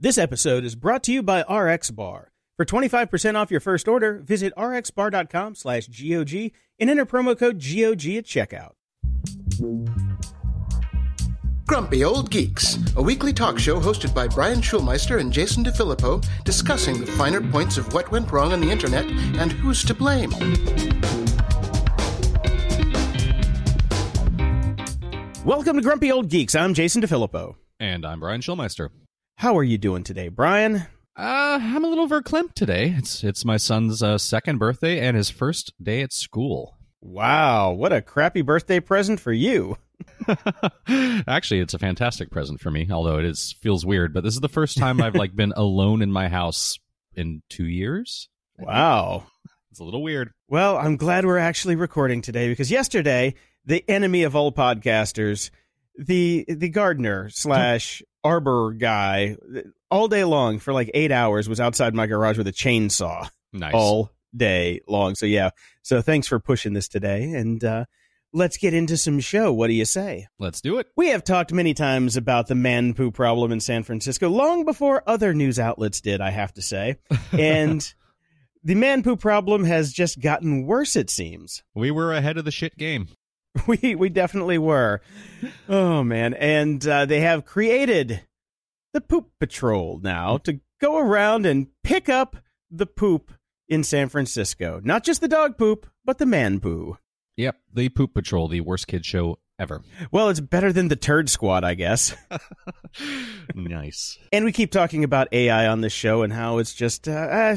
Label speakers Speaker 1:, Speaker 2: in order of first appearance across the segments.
Speaker 1: This episode is brought to you by RX Bar. For 25% off your first order, visit rxbar.com/GOG and enter promo code GOG at checkout.
Speaker 2: Grumpy Old Geeks, a weekly talk show hosted by Brian Schulmeister and Jason DeFilippo, discussing the finer points of what went wrong on the internet and who's to blame.
Speaker 1: Welcome to Grumpy Old Geeks. I'm Jason DeFilippo.
Speaker 3: And I'm Brian Schulmeister.
Speaker 1: How are you doing today, Brian?
Speaker 3: I'm a little verklempt today. It's my son's second birthday and his first day at school.
Speaker 1: Wow, what a crappy birthday present for you.
Speaker 3: Actually, it's a fantastic present for me, although it feels weird. But this is the first time I've been alone in my house in 2 years.
Speaker 1: Wow.
Speaker 3: It's a little weird.
Speaker 1: Well, I'm glad we're actually recording today because yesterday, the enemy of all podcasters, the gardener / arbor guy, all day long for 8 hours was outside my garage with a chainsaw.
Speaker 3: Nice.
Speaker 1: All day long. So yeah. So thanks for pushing this today. And let's get into some show. What do you say?
Speaker 3: Let's do it.
Speaker 1: We have talked many times about the man poo problem in San Francisco, long before other news outlets did, I have to say. And the man poo problem has just gotten worse, it seems.
Speaker 3: We were ahead of the shit game.
Speaker 1: We definitely were. Oh, man. And they have created the Poop Patrol now to go around and pick up the poop in San Francisco. Not just the dog poop, but the man poo.
Speaker 3: Yep, the Poop Patrol, the worst kid show ever.
Speaker 1: Well, it's better than the Turd Squad, I guess.
Speaker 3: Nice.
Speaker 1: And we keep talking about AI on this show and how it's just,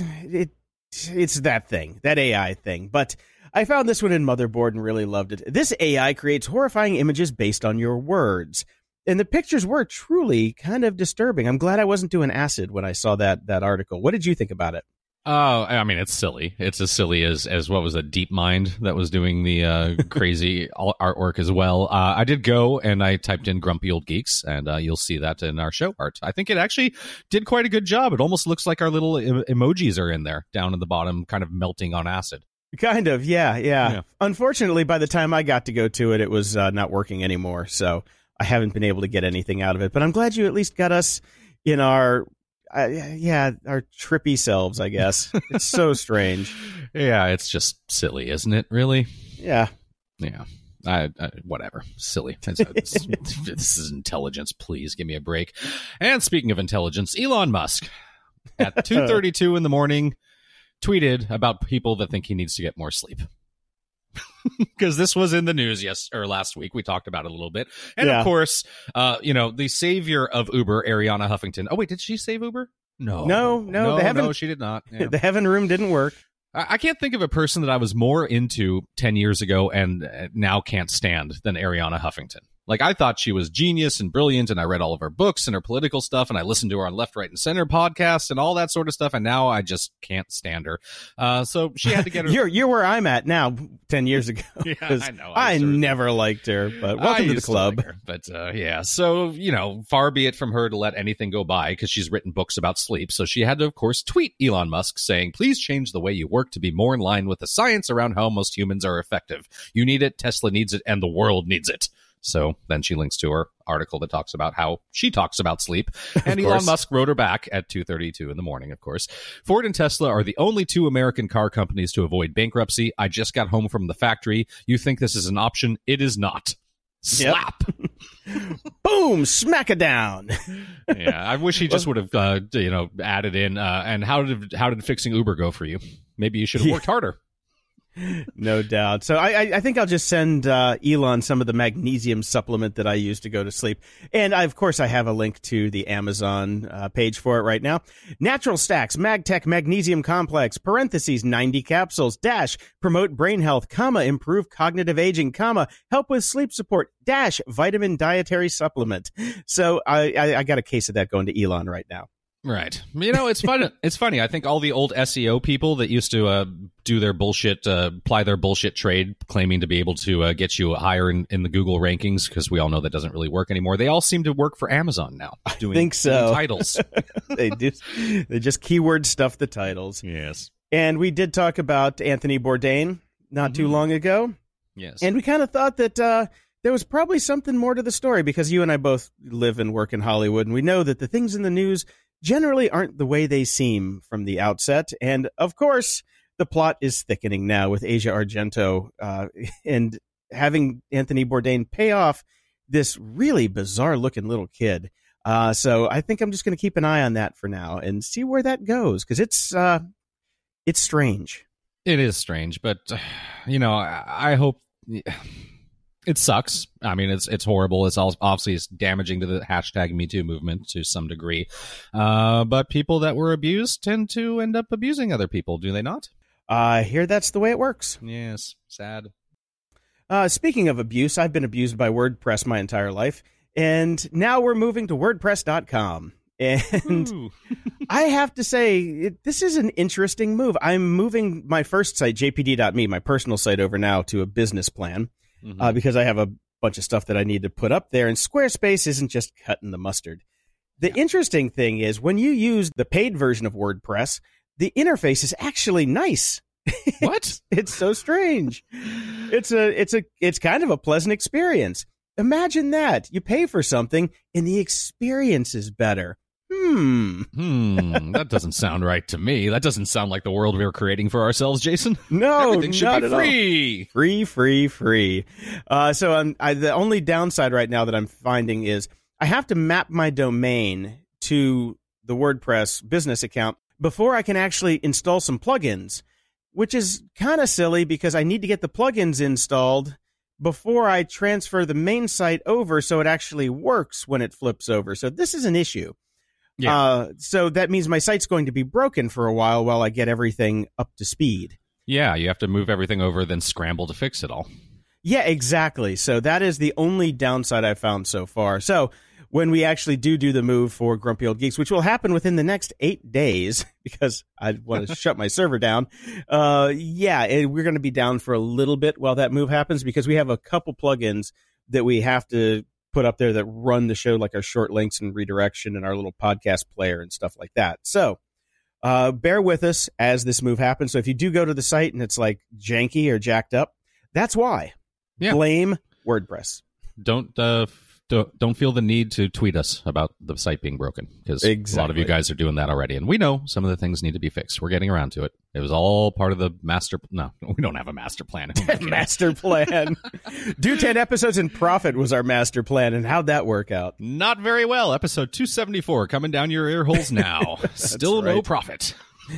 Speaker 1: it's that thing, that AI thing. But I found this one in Motherboard and really loved it. This AI creates horrifying images based on your words. And the pictures were truly kind of disturbing. I'm glad I wasn't doing acid when I saw that article. What did you think about it?
Speaker 3: Oh, I mean, it's silly. It's as silly as what was it, DeepMind that was doing the crazy artwork as well. I did go and I typed in Grumpy Old Geeks, and you'll see that in our show art. I think it actually did quite a good job. It almost looks like our little emojis are in there, down at the bottom, kind of melting on acid.
Speaker 1: Kind of, yeah. Unfortunately, by the time I got to go to it, it was not working anymore, so I haven't been able to get anything out of it. But I'm glad you at least got us in our trippy selves, I guess. It's so strange.
Speaker 3: Yeah, it's just silly, isn't it, really?
Speaker 1: Yeah.
Speaker 3: Whatever. Silly. This is intelligence. Please give me a break. And speaking of intelligence, Elon Musk at 2:32 in the morning tweeted about people that think he needs to get more sleep. Because this was in the news last week. We talked about it a little bit. And of course, the savior of Uber, Arianna Huffington. Oh, wait, did she save Uber? No, she did not. Yeah.
Speaker 1: The heaven room didn't work.
Speaker 3: I can't think of a person that I was more into 10 years ago and now can't stand than Arianna Huffington. I thought she was genius and brilliant, and I read all of her books and her political stuff, and I listened to her on Left, Right, and Center podcasts and all that sort of stuff, and now I just can't stand her. So she had to get her...
Speaker 1: You're where I'm at now 10 years ago.
Speaker 3: Yeah, I know.
Speaker 1: I never liked her, but welcome to the club.
Speaker 3: So, far be it from her to let anything go by, because she's written books about sleep, so she had to, of course, tweet Elon Musk saying, "Please change the way you work to be more in line with the science around how most humans are effective. You need it, Tesla needs it, and the world needs it." So then she links to her article that talks about how she talks about sleep. And Elon Musk wrote her back at 2:32 in the morning, of course. "Ford and Tesla are the only two American car companies to avoid bankruptcy. I just got home from the factory. You think this is an option? It is not." Slap.
Speaker 1: Yep. Boom, smack it down.
Speaker 3: Yeah, I wish he just would have added in and how did fixing Uber go for you? Maybe you should have worked harder.
Speaker 1: No doubt. So I think I'll just send Elon some of the magnesium supplement that I use to go to sleep. And of course, I have a link to the Amazon page for it right now. Natural Stacks, MagTech Magnesium Complex, parentheses, 90 capsules, dash, promote brain health, comma, improve cognitive aging, comma, help with sleep support, dash, vitamin dietary supplement. So I got a case of that going to Elon right now.
Speaker 3: Right. It's fun. It's funny. I think all the old SEO people that used to do their bullshit, apply their bullshit trade, claiming to be able to get you higher in the Google rankings, because we all know that doesn't really work anymore. They all seem to work for Amazon now.
Speaker 1: I think so.
Speaker 3: Doing titles.
Speaker 1: They just keyword stuff the titles.
Speaker 3: Yes.
Speaker 1: And we did talk about Anthony Bourdain not too long ago.
Speaker 3: Yes.
Speaker 1: And we kind of thought that there was probably something more to the story, because you and I both live and work in Hollywood, and we know that the things in the news generally aren't the way they seem from the outset. And of course, the plot is thickening now with Asia Argento and having Anthony Bourdain pay off this really bizarre looking little kid. So I think I'm just going to keep an eye on that for now and see where that goes, because it's strange.
Speaker 3: It is strange, but I hope it sucks. I mean, it's horrible. It's obviously it's damaging to the hashtag Me Too movement to some degree. But people that were abused tend to end up abusing other people, do they not?
Speaker 1: I hear that's the way it works.
Speaker 3: Yes, sad.
Speaker 1: Speaking of abuse, I've been abused by WordPress my entire life, and now we're moving to WordPress.com. And I have to say, this is an interesting move. I'm moving my first site, jpd.me, my personal site, over now to a business plan because I have a bunch of stuff that I need to put up there, and Squarespace isn't just cutting the mustard. The interesting thing is when you use the paid version of WordPress, the interface is actually nice.
Speaker 3: What?
Speaker 1: It's so strange. It's kind of a pleasant experience. Imagine that. You pay for something and the experience is better.
Speaker 3: That doesn't sound right to me. That doesn't sound like the world we were creating for ourselves, Jason.
Speaker 1: No,
Speaker 3: everything should
Speaker 1: not
Speaker 3: be
Speaker 1: at all.
Speaker 3: Free.
Speaker 1: So the only downside right now that I'm finding is I have to map my domain to the WordPress business account before I can actually install some plugins, which is kind of silly because I need to get the plugins installed before I transfer the main site over so it actually works when it flips over. So this is an issue.
Speaker 3: Yeah.
Speaker 1: So that means my site's going to be broken for a while I get everything up to speed.
Speaker 3: Yeah, you have to move everything over, then scramble to fix it all.
Speaker 1: Yeah, exactly. So that is the only downside I've found so far. So when we actually do the move for Grumpy Old Geeks, which will happen within the next 8 days because I want to shut my server down. We're going to be down for a little bit while that move happens because we have a couple plugins that we have to put up there that run the show, like our short links and redirection and our little podcast player and stuff like that. So bear with us as this move happens. So if you do go to the site and it's like janky or jacked up, that's why.
Speaker 3: Yeah.
Speaker 1: Blame WordPress.
Speaker 3: Don't feel the need to tweet us about the site being broken because a lot of you guys are doing that already. And we know some of the things need to be fixed. We're getting around to it. It was all part of the master. No, we don't have a master plan.
Speaker 1: Master plan. Do 10 episodes in profit was our master plan. And how'd that work out?
Speaker 3: Not very well. Episode 274 coming down your ear holes now. Still right. No profit.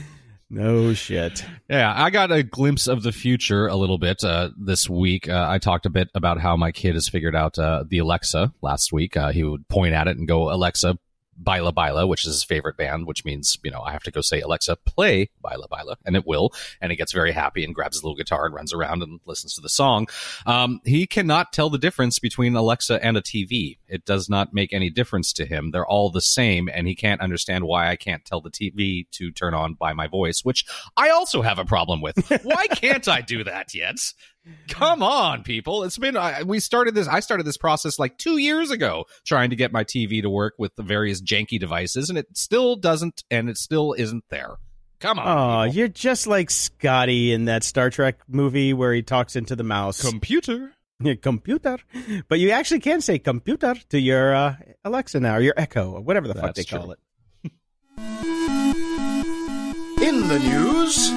Speaker 1: No shit.
Speaker 3: Yeah, I got a glimpse of the future a little bit this week. I talked a bit about how my kid has figured out the Alexa last week. He would point at it and go, Alexa, Baila Baila, which is his favorite band, which means, I have to go say, Alexa, play Baila Baila, and it will. And he gets very happy and grabs his little guitar and runs around and listens to the song. He cannot tell the difference between Alexa and a TV. It does not make any difference to him. They're all the same, and he can't understand why I can't tell the TV to turn on by my voice, which I also have a problem with. Why can't I do that yet? Come on, people. It's been I started this process like 2 years ago trying to get my TV to work with the various janky devices, and it still doesn't, and it still isn't there. Come on.
Speaker 1: Oh, you're just like Scotty in that Star Trek movie where he talks into the mouse.
Speaker 3: Computer.
Speaker 1: Computer. But you actually can say computer to your Alexa now, or your Echo, or whatever the fuck they call it.
Speaker 2: In the news...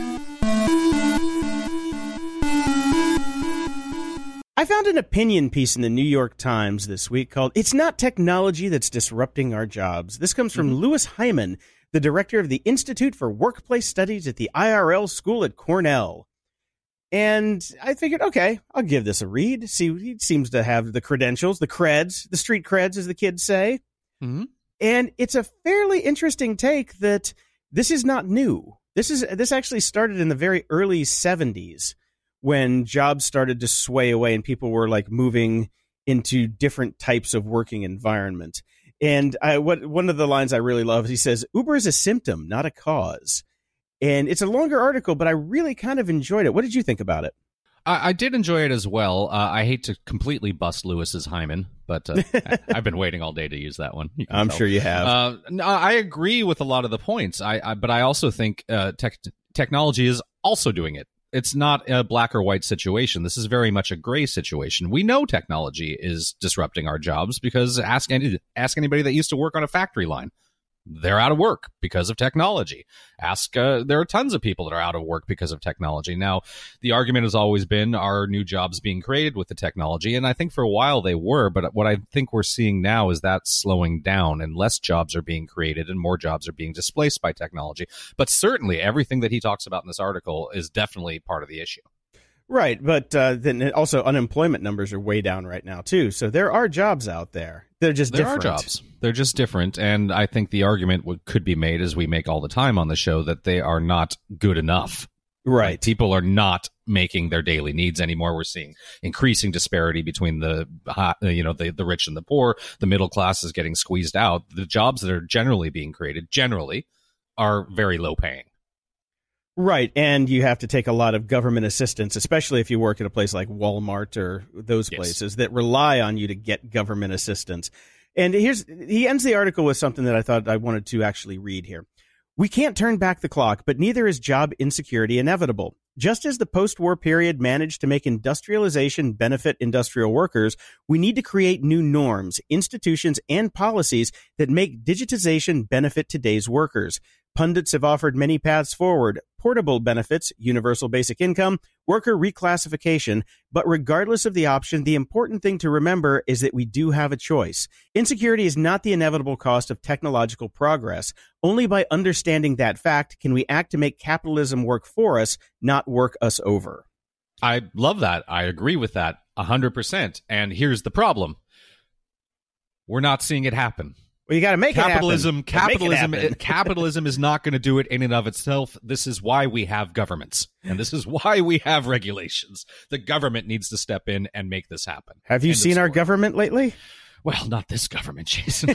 Speaker 1: I found an opinion piece in the New York Times this week called "It's Not Technology That's Disrupting Our Jobs." This comes from Louis Hyman, the director of the Institute for Workplace Studies at the IRL School at Cornell. And I figured, okay, I'll give this a read. See, he seems to have the credentials, the creds, the street creds, as the kids say. Mm-hmm. And it's a fairly interesting take that this is not new. This actually started in the very early 70s. When jobs started to sway away and people were like moving into different types of working environment. And one of the lines I really love, he says, Uber is a symptom, not a cause. And it's a longer article, but I really kind of enjoyed it. What did you think about it?
Speaker 3: I did enjoy it as well. I hate to completely bust Lewis's Hyman, but I've been waiting all day to use that one.
Speaker 1: I'm sure you have.
Speaker 3: I agree with a lot of the points. But I also think technology is also doing it. It's not a black or white situation. This is very much a gray situation. We know technology is disrupting our jobs because ask anybody that used to work on a factory line. they're out of work because of technology. There are tons of people that are out of work because of technology. Now, the argument has always been, are new jobs being created with the technology? And I think for a while they were, but what I think we're seeing now is that slowing down and less jobs are being created and more jobs are being displaced by technology. But certainly everything that he talks about in this article is definitely part of the issue.
Speaker 1: Right, but then also unemployment numbers are way down right now, too. So there are jobs out there. They're just different.
Speaker 3: There are jobs. They're just different. And I think the argument could be made, as we make all the time on the show, that they are not good enough.
Speaker 1: Right.
Speaker 3: Like, people are not making their daily needs anymore. We're seeing increasing disparity between the rich and the poor. The middle class is getting squeezed out. The jobs that are generally being created are very low paying.
Speaker 1: Right, and you have to take a lot of government assistance, especially if you work at a place like Walmart or those places that rely on you to get government assistance. And he ends the article with something that I thought I wanted to actually read here. We can't turn back the clock, but neither is job insecurity inevitable. Just as the post-war period managed to make industrialization benefit industrial workers, we need to create new norms, institutions, and policies that make digitization benefit today's workers. Pundits have offered many paths forward: portable benefits, universal basic income, worker reclassification. But regardless of the option, the important thing to remember is that we do have a choice. Insecurity is not the inevitable cost of technological progress. Only by understanding that fact can we act to make capitalism work for us, not work us over.
Speaker 3: I love that. I agree with that 100%. And here's the problem. We're not seeing it happen.
Speaker 1: Well, you got to make it happen.
Speaker 3: Capitalism is not going to do it in and of itself. This is why we have governments, and this is why we have regulations. The government needs to step in and make this happen.
Speaker 1: Have you seen our government lately?
Speaker 3: Well, not this government, Jason.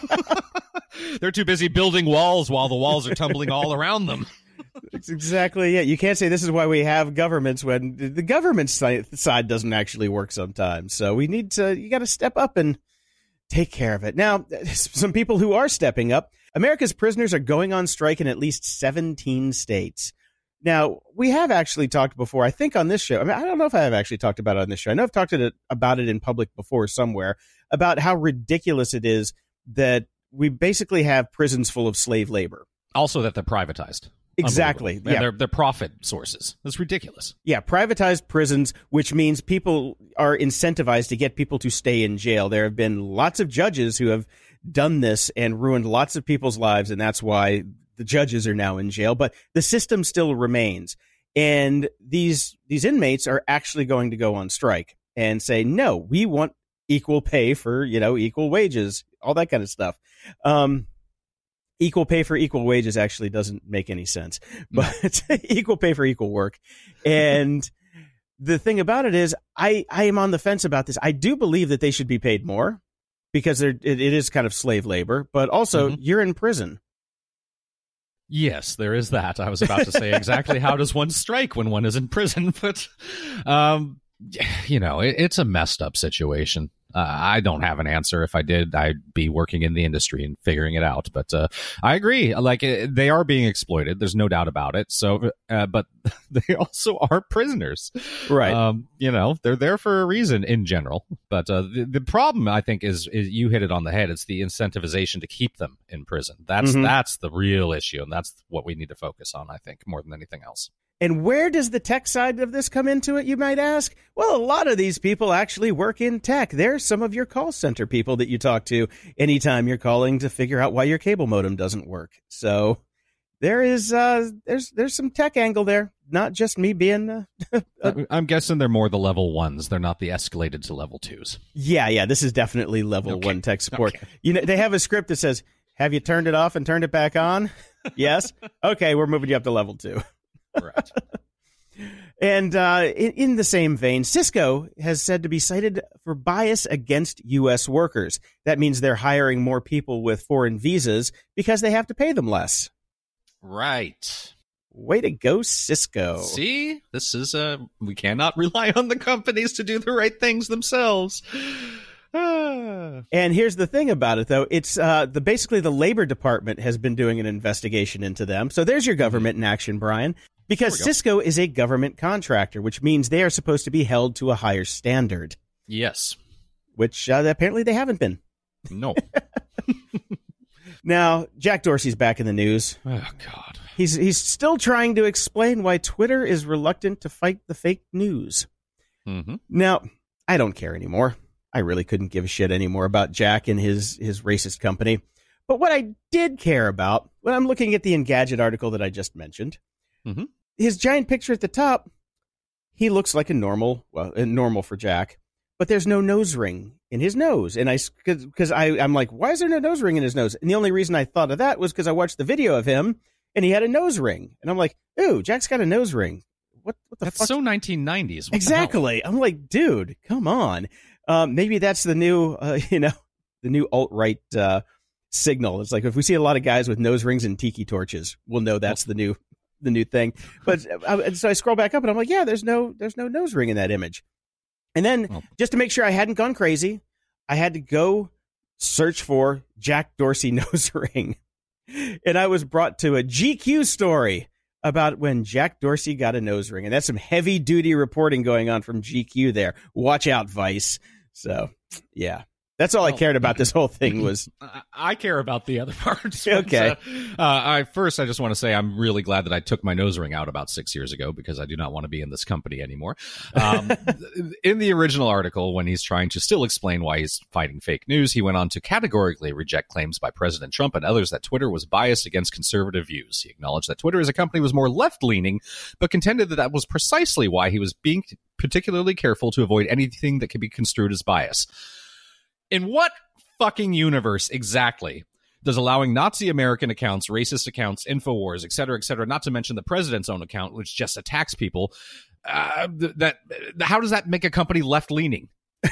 Speaker 3: They're too busy building walls while the walls are tumbling all around them.
Speaker 1: That's exactly it. You can't say this is why we have governments when the government side doesn't actually work sometimes. So you got to step up and take care of it. Now, some people who are stepping up. America's prisoners are going on strike in at least 17 states. Now, we have actually talked before, I think on this show. I mean, I don't know if I have actually talked about it on this show. I know I've talked about it in public before somewhere, about how ridiculous it is that we basically have prisons full of slave labor.
Speaker 3: Also that they're privatized.
Speaker 1: Exactly.
Speaker 3: Yeah. They're profit sources. That's ridiculous.
Speaker 1: Yeah, privatized prisons, which means people are incentivized to get people to stay in jail. There have been lots of judges who have done this and ruined lots of people's lives, and that's why the judges are now in jail. But the system still remains. And these inmates are actually going to go on strike and say, no, we want equal pay for, equal wages, all that kind of stuff. Equal pay for equal wages actually doesn't make any sense, but equal pay for equal work. And the thing about it is I am on the fence about this. I do believe that they should be paid more because it is kind of slave labor, but also you're in prison.
Speaker 3: Yes, there is that. I was about to say exactly how does one strike when one is in prison, but it's a messed up situation. I don't have an answer. If I did, I'd be working in the industry and figuring it out. But I agree. They are being exploited. There's no doubt about it. So, but they also are prisoners,
Speaker 1: right?
Speaker 3: They're there for a reason in general. But the problem, I think, is you hit it on the head. It's the incentivization to keep them in prison. That's the real issue, and that's what we need to focus on, I think, more than anything else.
Speaker 1: And where does the tech side of this come into it, you might ask? Well, a lot of these people actually work in tech. They're some of your call center people that you talk to anytime you're calling to figure out why your cable modem doesn't work. So there's some tech angle there, not just me being...
Speaker 3: I'm guessing they're more the level ones. They're not the escalated to level twos.
Speaker 1: Yeah, this is definitely level one tech support. Okay. They have a script that says, have you turned it off and turned it back on? Yes? Okay, we're moving you up to level 2.
Speaker 3: Right.
Speaker 1: And in the same vein, Cisco has said to be cited for bias against U.S. workers. That means they're hiring more people with foreign visas because they have to pay them less.
Speaker 3: Right.
Speaker 1: Way to go, Cisco.
Speaker 3: See, this is we cannot rely on the companies to do the right things themselves.
Speaker 1: And here's the thing about it, though. It's basically the Labor Department has been doing an investigation into them. So there's your government in action, Brian. Because Cisco is a government contractor, which means they are supposed to be held to a higher standard.
Speaker 3: Yes.
Speaker 1: Which apparently they haven't been.
Speaker 3: No.
Speaker 1: Now, Jack Dorsey's back in the news.
Speaker 3: Oh, God.
Speaker 1: He's still trying to explain why Twitter is reluctant to fight the fake news.
Speaker 3: Mm-hmm.
Speaker 1: Now, I don't care anymore. I really couldn't give a shit anymore about Jack and his racist company. But what I did care about, when I'm looking at the Engadget article that I just mentioned, his giant picture at the top, he looks like a normal for Jack, but there's no nose ring in his nose. And I'm like, why is there no nose ring in his nose? And the only reason I thought of that was because I watched the video of him and he had a nose ring. And I'm like, ooh, Jack's got a nose ring. What the fuck?
Speaker 3: That's so 1990s. What
Speaker 1: exactly. I'm like, dude, come on. Maybe that's the new, the new alt-right signal. It's like if we see a lot of guys with nose rings and tiki torches, we'll know that's the new thing. But so I scroll back up and I'm like, yeah, there's no nose ring in that image. And then just to make sure I hadn't gone crazy, I had to go search for Jack Dorsey nose ring. And I was brought to a GQ story about when Jack Dorsey got a nose ring. And that's some heavy duty reporting going on from GQ there. Watch out, Vice. So, yeah. That's all I cared about this whole thing was.
Speaker 3: I care about the other parts.
Speaker 1: Okay.
Speaker 3: I just want to say I'm really glad that I took my nose ring out about 6 years ago because I do not want to be in this company anymore. In the original article, when he's trying to still explain why he's fighting fake news, he went on to categorically reject claims by President Trump and others that Twitter was biased against conservative views. He acknowledged that Twitter as a company was more left-leaning, but contended that was precisely why he was being particularly careful to avoid anything that could be construed as bias. In what fucking universe exactly does allowing Nazi American accounts, racist accounts, InfoWars, et cetera, not to mention the president's own account, which just attacks people, how does that make a company left-leaning?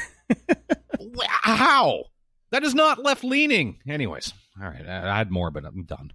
Speaker 3: How? That is not left-leaning. Anyways, all right, I had more, but I'm done.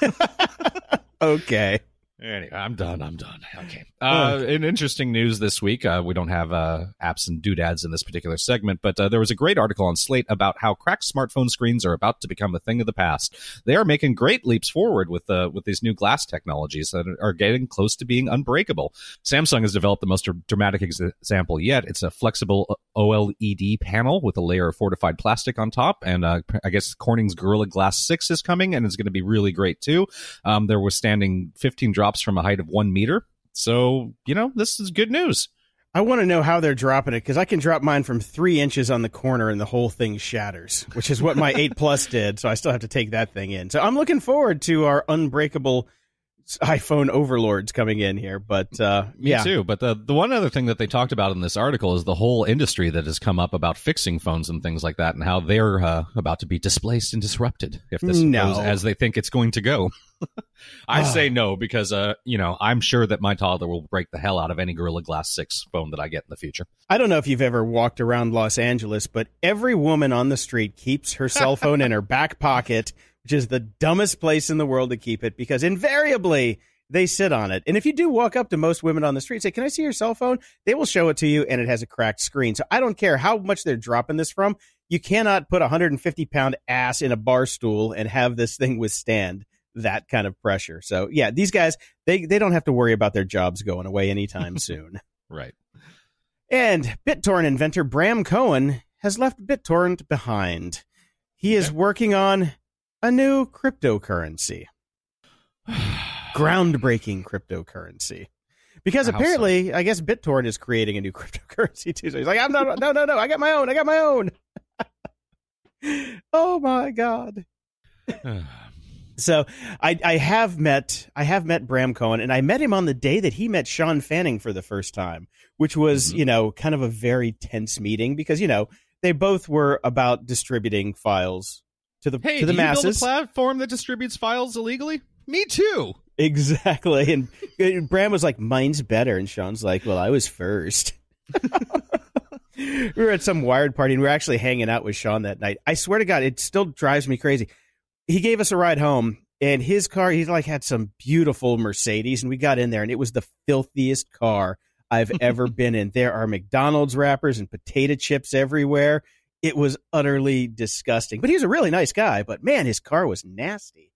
Speaker 1: Okay.
Speaker 3: Anyway, I'm done. Okay. In interesting news this week, we don't have apps and doodads in this particular segment, but there was a great article on Slate about how cracked smartphone screens are about to become a thing of the past. They are making great leaps forward with these new glass technologies that are getting close to being unbreakable. Samsung has developed the most dramatic example yet. It's a flexible OLED panel with a layer of fortified plastic on top, and I guess Corning's Gorilla Glass 6 is coming, and it's going to be really great too. They're withstanding 15 drops from a height of 1 meter. So, this is good news.
Speaker 1: I want to know how they're dropping it because I can drop mine from 3 inches on the corner and the whole thing shatters, which is what my 8 Plus did. So I still have to take that thing in. So I'm looking forward to our unbreakable iPhone overlords coming in here. But
Speaker 3: Me too. But the one other thing that they talked about in this article is the whole industry that has come up about fixing phones and things like that and how they're about to be displaced and disrupted if this goes as they think it's going to go. I say no because, I'm sure that my toddler will break the hell out of any Gorilla Glass 6 phone that I get in the future.
Speaker 1: I don't know if you've ever walked around Los Angeles, but every woman on the street keeps her cell phone in her back pocket, which is the dumbest place in the world to keep it because invariably they sit on it. And if you do walk up to most women on the street, say, can I see your cell phone? They will show it to you and it has a cracked screen. So I don't care how much they're dropping this from. You cannot put a 150-pound ass in a bar stool and have this thing withstand that kind of pressure. So yeah, these guys, they don't have to worry about their jobs going away anytime soon.
Speaker 3: Right.
Speaker 1: And BitTorrent inventor Bram Cohen has left BitTorrent behind. He is working on a new cryptocurrency. Groundbreaking cryptocurrency. Because apparently, I guess BitTorrent is creating a new cryptocurrency too. So he's like, no, I got my own. Oh my God. So I have met Bram Cohen, and I met him on the day that he met Sean Fanning for the first time, which was, kind of a very tense meeting because, they both were about distributing files to the masses.
Speaker 3: You build a platform that distributes files illegally? Me too.
Speaker 1: Exactly. And Bram was like, mine's better. And Sean's like, well, I was first. We were at some Wired party, and we were actually hanging out with Sean that night. I swear to God, it still drives me crazy. He gave us a ride home, and his car, he had some beautiful Mercedes, and we got in there, and it was the filthiest car I've ever been in. There are McDonald's wrappers and potato chips everywhere. It was utterly disgusting. But he was a really nice guy, but man, his car was nasty.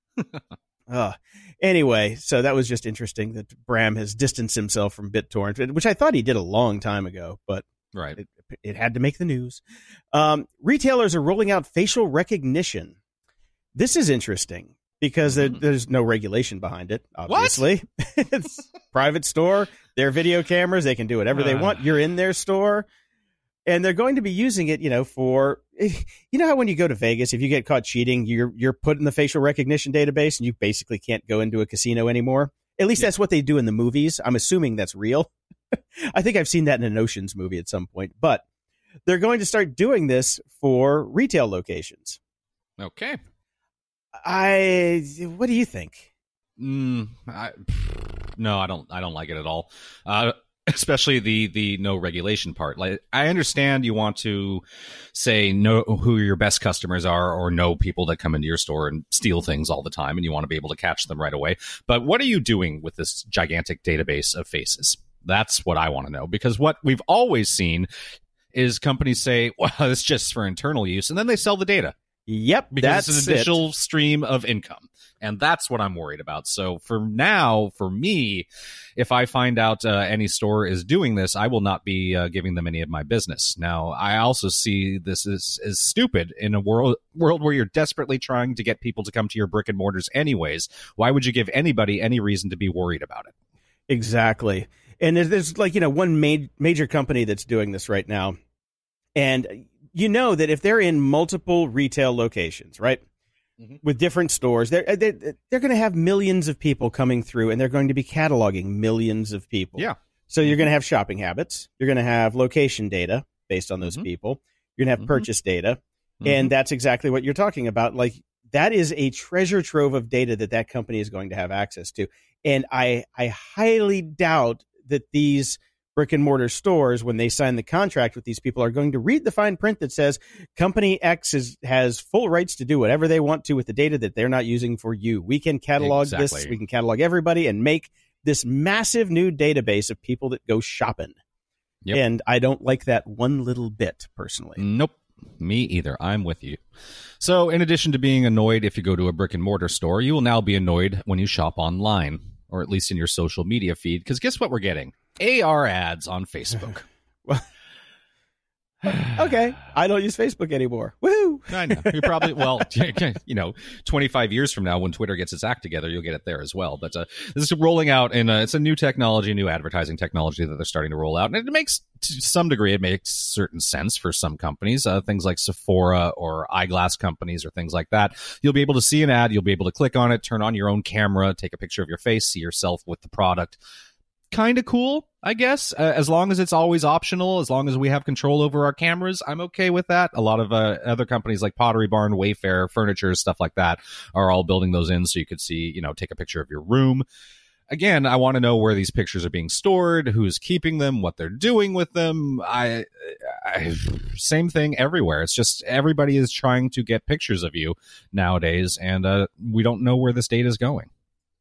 Speaker 1: Anyway, so that was just interesting that Bram has distanced himself from BitTorrent, which I thought he did a long time ago, but
Speaker 3: right,
Speaker 1: it had to make the news. Retailers are rolling out facial recognition. This is interesting because there's no regulation behind it, obviously. It's a private store. Their video cameras, they can do whatever they want. You're in their store. And they're going to be using it, for, how when you go to Vegas, if you get caught cheating, you're put in the facial recognition database and you basically can't go into a casino anymore. At least that's what they do in the movies. I'm assuming that's real. I think I've seen that in an Ocean's movie at some point. But they're going to start doing this for retail locations.
Speaker 3: Okay.
Speaker 1: What do you think?
Speaker 3: No, I don't like it at all. Especially the no regulation part. Like, I understand you want to say know who your best customers are or know people that come into your store and steal things all the time, and you want to be able to catch them right away. But what are you doing with this gigantic database of faces? That's what I want to know, because what we've always seen is companies say, well, it's just for internal use, and then they sell the data.
Speaker 1: Yep,
Speaker 3: because it's an additional stream of income. And that's what I'm worried about. So for now, for me, if I find out any store is doing this, I will not be giving them any of my business. Now, I also see this as stupid in a world where you're desperately trying to get people to come to your brick and mortars anyways. Why would you give anybody any reason to be worried about it?
Speaker 1: Exactly. And there's one major company that's doing this right now. And you know that if they're in multiple retail locations, right? With different stores, they're going to have millions of people coming through, and they're going to be cataloging millions of people.
Speaker 3: Yeah.
Speaker 1: So you're going to have shopping habits. You're going to have location data based on those people. You're going to have purchase data. And that's exactly what you're talking about. Like, that is a treasure trove of data that company is going to have access to. And I highly doubt that these brick and mortar stores, when they sign the contract with these people, are going to read the fine print that says Company X has full rights to do whatever they want to with the data that they're not using for you. We can catalog this. We can catalog everybody and make this massive new database of people that go shopping. Yep. And I don't like that one little bit, personally.
Speaker 3: Nope. Me either. I'm with you. So in addition to being annoyed if you go to a brick and mortar store, you will now be annoyed when you shop online, or at least in your social media feed, because guess what we're getting? AR ads on Facebook.
Speaker 1: Well, okay. I don't use Facebook anymore. Woo!
Speaker 3: I know. You probably, 25 years from now when Twitter gets its act together, you'll get it there as well. But this is rolling out, and it's a new technology, new advertising technology that they're starting to roll out. And it makes, to some degree, it makes certain sense for some companies, things like Sephora or eyeglass companies or things like that. You'll be able to see an ad. You'll be able to click on it, turn on your own camera, take a picture of your face, see yourself with the product. Kind of cool, I guess, as long as it's always optional, as long as we have control over our cameras, I'm okay with that. A lot of other companies like Pottery Barn, Wayfair, Furniture, stuff like that are all building those in so you could see, take a picture of your room. Again, I want to know where these pictures are being stored, who's keeping them, what they're doing with them. Same thing everywhere. It's just everybody is trying to get pictures of you nowadays, and we don't know where this data is going.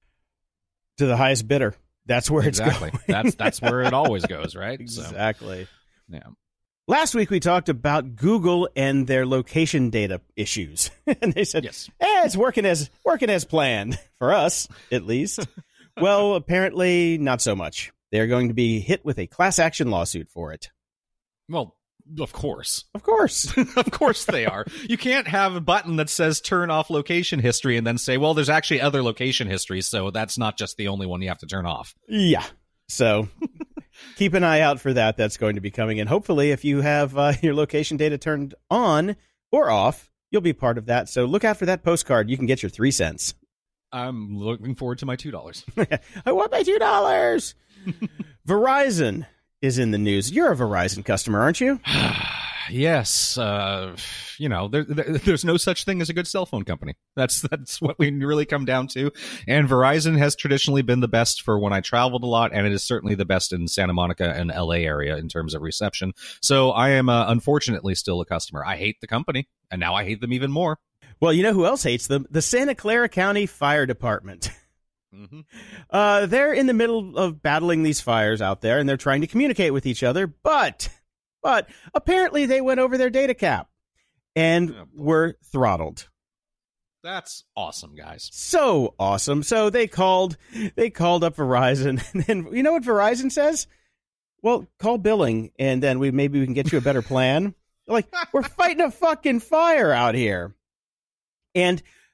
Speaker 1: To the highest bidder. That's where it's going.
Speaker 3: That's where it always goes, right?
Speaker 1: Exactly.
Speaker 3: So, yeah.
Speaker 1: Last week we talked about Google and their location data issues, and they said,
Speaker 3: yes,
Speaker 1: it's working as planned for us, at least. Well, apparently not so much. They're going to be hit with a class action lawsuit for it.
Speaker 3: Well, of course.
Speaker 1: Of course.
Speaker 3: Of course they are. You can't have a button that says turn off location history and then say, well, there's actually other location histories, so that's not just the only one you have to turn off.
Speaker 1: Yeah. So keep an eye out for that. That's going to be coming in. Hopefully, if you have your location data turned on or off, you'll be part of that. So look out for that postcard. You can get your 3 cents.
Speaker 3: I'm looking forward to my $2.
Speaker 1: I want my $2. Verizon is in the news. You're a Verizon customer, aren't you?
Speaker 3: Yes. There's no such thing as a good cell phone company. That's what we really come down to. And Verizon has traditionally been the best for when I traveled a lot, and it is certainly the best in Santa Monica and LA area in terms of reception. So I am unfortunately still a customer. I hate the company, and now I hate them even more.
Speaker 1: Well, you know who else hates them? The Santa Clara County Fire Department. Mm-hmm. They're in the middle of battling these fires out there, and they're trying to communicate with each other, but apparently they went over their data cap and were throttled.
Speaker 3: That's awesome, guys.
Speaker 1: So awesome. So they called up Verizon, and you know what Verizon says? Well, call billing, and then maybe we can get you a better plan. Like, we're fighting a fucking fire out here. And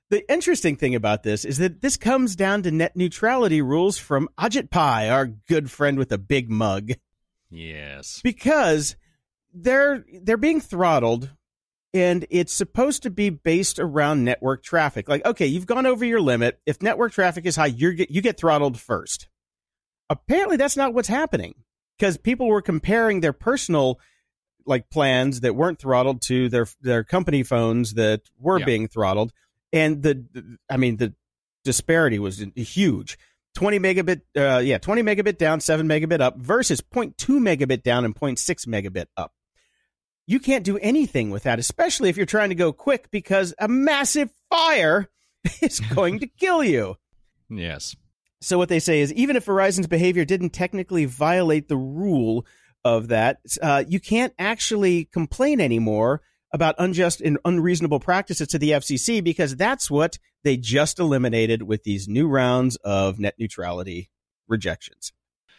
Speaker 1: The interesting thing about this is that this comes down to net neutrality rules from Ajit Pai, our good friend with a big mug.
Speaker 3: Yes.
Speaker 1: Because they're being throttled, and it's supposed to be based around network traffic. Like, okay, you've gone over your limit. If network traffic is high, you get throttled first. Apparently, that's not what's happening, because people were comparing their personal plans that weren't throttled to their company phones that were being throttled, and the disparity was huge. 20 megabit down, 7 megabit up versus 0.2 megabit down and 0.6 megabit up. You can't do anything with that, especially if you're trying to go quick, because a massive fire is going to kill you.
Speaker 3: Yes.
Speaker 1: So what they say is, even if Verizon's behavior didn't technically violate the rule of that, you can't actually complain anymore about unjust and unreasonable practices to the FCC, because that's what they just eliminated with these new rounds of net neutrality rejections.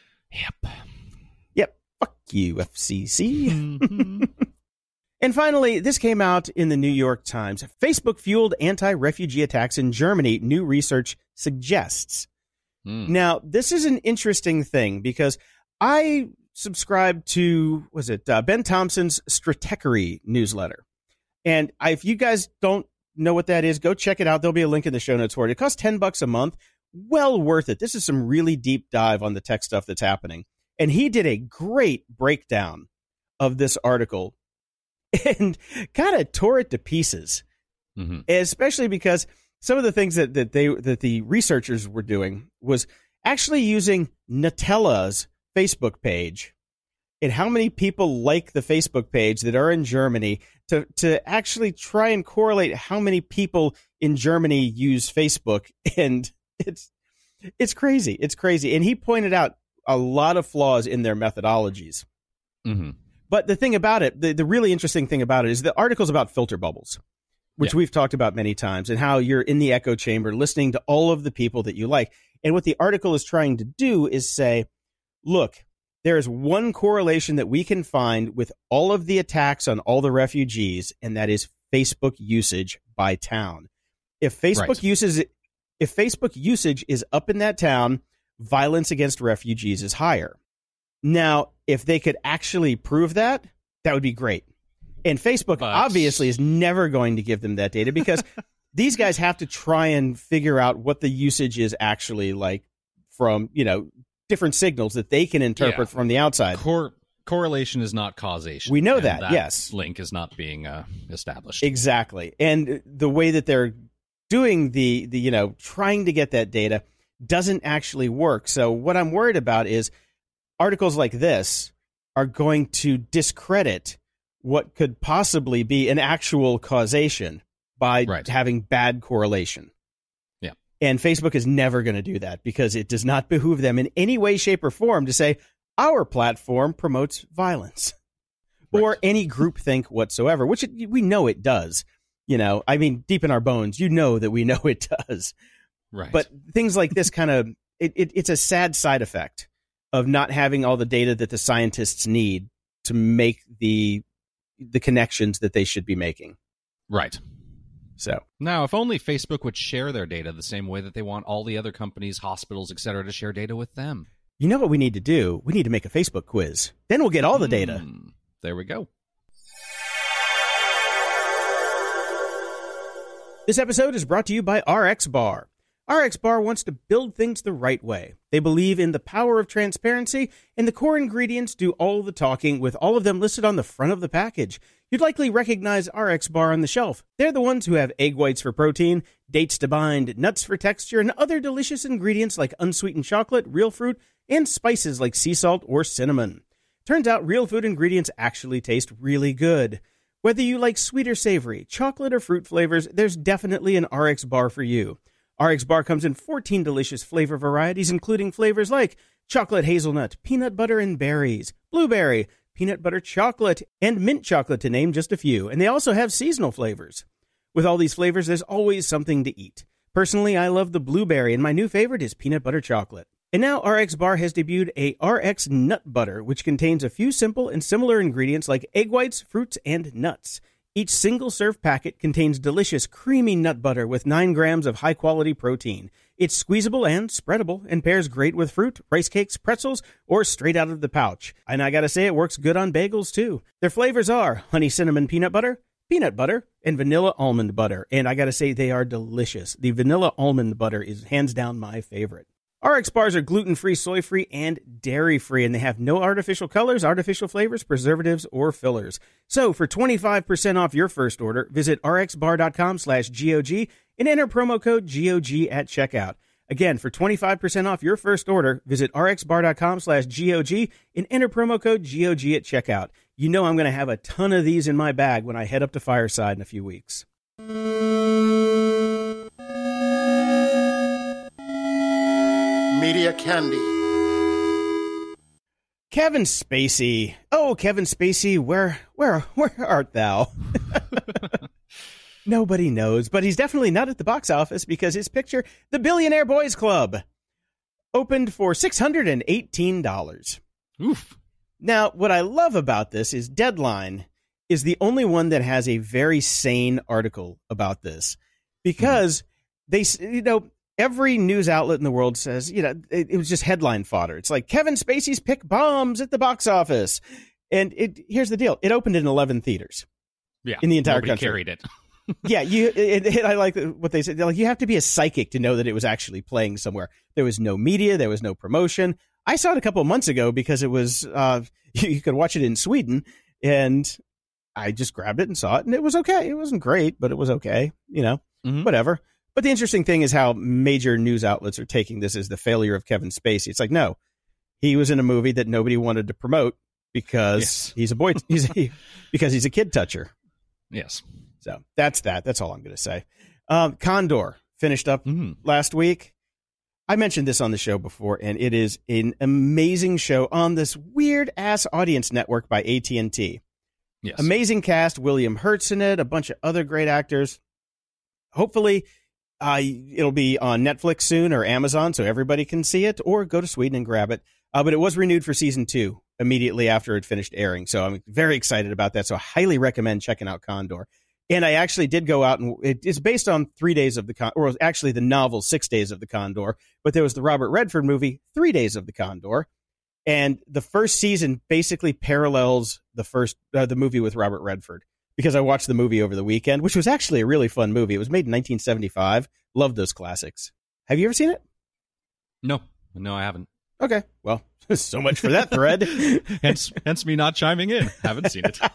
Speaker 1: Yep. Fuck you, FCC.
Speaker 3: Mm-hmm.
Speaker 1: And finally, this came out in the New York Times. Facebook-fueled anti-refugee attacks in Germany, new research suggests. Now, this is an interesting thing, because I subscribe to, Ben Thompson's Stratechery newsletter. And if you guys don't know what that is, go check it out. There'll be a link in the show notes for it. It costs $10 a month. Well worth it. This is some really deep dive on the tech stuff that's happening. And he did a great breakdown of this article and kind of tore it to pieces, especially because some of the things that the researchers were doing was actually using Nutella's Facebook page and how many people like the Facebook page that are in Germany to actually try and correlate how many people in Germany use Facebook. And it's crazy. It's crazy. And he pointed out a lot of flaws in their methodologies.
Speaker 3: Mm-hmm.
Speaker 1: But the thing about it, the really interesting thing about it is the article's about filter bubbles, which we've talked about many times, and how you're in the echo chamber listening to all of the people that you like. And what the article is trying to do is say, look, there is one correlation that we can find with all of the attacks on all the refugees, and that is Facebook usage by town. If Facebook usage is up in that town, violence against refugees is higher. Now, if they could actually prove that, that would be great. And Facebook obviously is never going to give them that data, because these guys have to try and figure out what the usage is actually like from, different signals that they can interpret from the outside.
Speaker 3: Correlation is not causation.
Speaker 1: We know that, yes.
Speaker 3: Link is not being established.
Speaker 1: Exactly. And the way that they're doing the trying to get that data doesn't actually work. So what I'm worried about is articles like this are going to discredit what could possibly be an actual causation by having bad correlation.
Speaker 3: Yeah.
Speaker 1: And Facebook is never going to do that, because it does not behoove them in any way, shape, or form to say our platform promotes violence or any groupthink whatsoever, which we know it does. Deep in our bones, that we know it does.
Speaker 3: Right.
Speaker 1: But things like this kind of, it's a sad side effect of not having all the data that the scientists need to make the connections that they should be making.
Speaker 3: Right.
Speaker 1: So
Speaker 3: now, if only Facebook would share their data the same way that they want all the other companies, hospitals, etc., to share data with them.
Speaker 1: You know what we need to do? We need to make a Facebook quiz. Then we'll get all the data.
Speaker 3: There we go.
Speaker 1: This episode is brought to you by RX Bar. RX Bar wants to build things the right way. They believe in the power of transparency, and the core ingredients do all the talking, with all of them listed on the front of the package. You'd likely recognize RX Bar on the shelf. They're the ones who have egg whites for protein, dates to bind, nuts for texture, and other delicious ingredients like unsweetened chocolate, real fruit, and spices like sea salt or cinnamon. Turns out real food ingredients actually taste really good. Whether you like sweet or savory, chocolate or fruit flavors, there's definitely an RX Bar for you. RX Bar comes in 14 delicious flavor varieties, including flavors like chocolate hazelnut, peanut butter and berries, blueberry, peanut butter chocolate, and mint chocolate, to name just a few. And they also have seasonal flavors. With all these flavors, there's always something to eat. Personally, I love the blueberry, and my new favorite is peanut butter chocolate. And now RX Bar has debuted a RX Nut Butter, which contains a few simple and similar ingredients like egg whites, fruits, and nuts. Each single-serve packet contains delicious, creamy nut butter with 9 grams of high-quality protein. It's squeezable and spreadable and pairs great with fruit, rice cakes, pretzels, or straight out of the pouch. And I gotta say, it works good on bagels, too. Their flavors are honey cinnamon peanut butter, and vanilla almond butter. And I gotta say, they are delicious. The vanilla almond butter is hands down my favorite. RX bars are gluten-free, soy-free, and dairy-free, and they have no artificial colors, artificial flavors, preservatives, or fillers. So for 25% off your first order, visit rxbar.com/GOG and enter promo code GOG at checkout. Again, for 25% off your first order, visit rxbar.com/GOG and enter promo code GOG at checkout. You know I'm going to have a ton of these in my bag when I head up to Fireside in a few weeks.
Speaker 2: Media Candy.
Speaker 1: Kevin Spacey. Oh, Kevin Spacey, where art thou? Nobody knows, but he's definitely not at the box office because his picture, The Billionaire Boys Club, opened for $618.
Speaker 3: Oof.
Speaker 1: Now, what I love about this is Deadline is the only one that has a very sane article about this because every news outlet in the world says, it was just headline fodder. It's like Kevin Spacey's pick bombs at the box office. And here's the deal. It opened in 11 theaters.
Speaker 3: Yeah.
Speaker 1: In the entire
Speaker 3: Nobody
Speaker 1: country.
Speaker 3: carried it.
Speaker 1: Yeah. I like what they said. They're like, you have to be a psychic to know that it was actually playing somewhere. There was no media. There was no promotion. I saw it a couple of months ago because it was, you could watch it in Sweden, and I just grabbed it and saw it, and it was okay. It wasn't great, but it was okay, whatever. But the interesting thing is how major news outlets are taking this as the failure of Kevin Spacey. It's like, no, he was in a movie that nobody wanted to promote because he's a boy, because he's a kid toucher.
Speaker 3: Yes.
Speaker 1: So that's that. That's all I'm going to say. Condor finished up last week. I mentioned this on the show before, and it is an amazing show on this weird-ass audience network by AT&T.
Speaker 3: Yes.
Speaker 1: Amazing cast, William Hurt's in it, a bunch of other great actors. Hopefully, it'll be on Netflix soon or Amazon so everybody can see it, or go to Sweden and grab it. But it was renewed for season 2 immediately after it finished airing, so I'm very excited about that. So I highly recommend checking out Condor. And I actually did go out, and it's based on 3 days of the Condor, or actually the novel 6 Days of the Condor, but there was the Robert Redford movie 3 Days of the Condor, and the first season basically parallels the movie with Robert Redford, because I watched the movie over the weekend, which was actually a really fun movie. It was made in 1975. Loved those classics. Have you ever seen it?
Speaker 3: No, I haven't.
Speaker 1: Okay, well, so much for that thread.
Speaker 3: hence me not chiming in. Haven't seen it.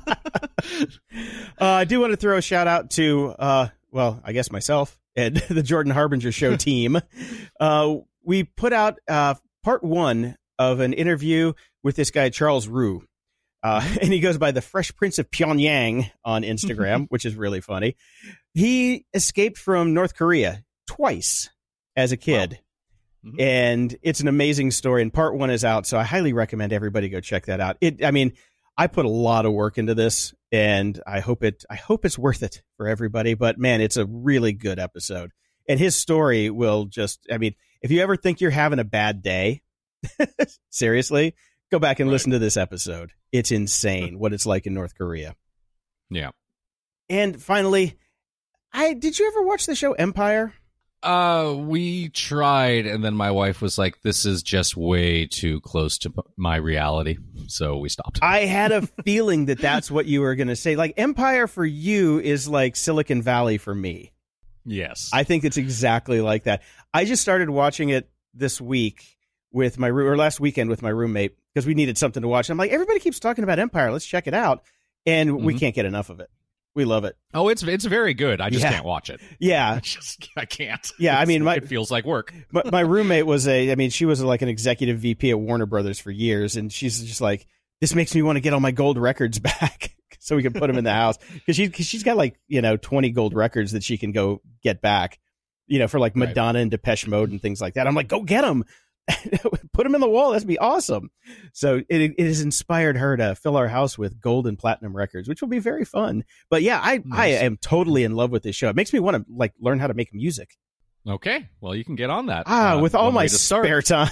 Speaker 1: I do want to throw a shout out to, I guess myself and the Jordan Harbinger Show team. We put out part 1 of an interview with this guy, Charles Roux. And he goes by the Fresh Prince of Pyongyang on Instagram, which is really funny. He escaped from North Korea twice as a kid. Wow. Mm-hmm. And it's an amazing story. And part 1 is out, so I highly recommend everybody go check that out. I put a lot of work into this, and I hope it's worth it for everybody. But man, it's a really good episode. And his story will just, if you ever think you're having a bad day, seriously, go back and listen to this episode. It's insane what it's like in North Korea.
Speaker 3: Yeah.
Speaker 1: And finally, did you ever watch the show Empire?
Speaker 3: We tried, and then my wife was like, this is just way too close to my reality. So we stopped.
Speaker 1: I had a feeling that that's what you were going to say. Like, Empire for you is like Silicon Valley for me.
Speaker 3: Yes.
Speaker 1: I think it's exactly like that. I just started watching it this week with last weekend with my roommate because we needed something to watch. I'm like, everybody keeps talking about Empire. Let's check it out. And we can't get enough of it. We love it.
Speaker 3: Oh, it's very good. I just can't watch it.
Speaker 1: Yeah.
Speaker 3: I can't.
Speaker 1: Yeah,
Speaker 3: it feels like work.
Speaker 1: But my roommate she was like an executive VP at Warner Brothers for years, and she's just like, this makes me want to get all my gold records back so we can put them in the house. Because she's got 20 gold records that she can go get back, for like Madonna and Depeche Mode and things like that. I'm like, go get them. Put them in the wall. That'd be awesome. So it has inspired her to fill our house with gold and platinum records, which will be very fun. But yeah, I am totally in love with this show. It makes me want to learn how to make music.
Speaker 3: Okay, well, you can get on that.
Speaker 1: With all my spare time.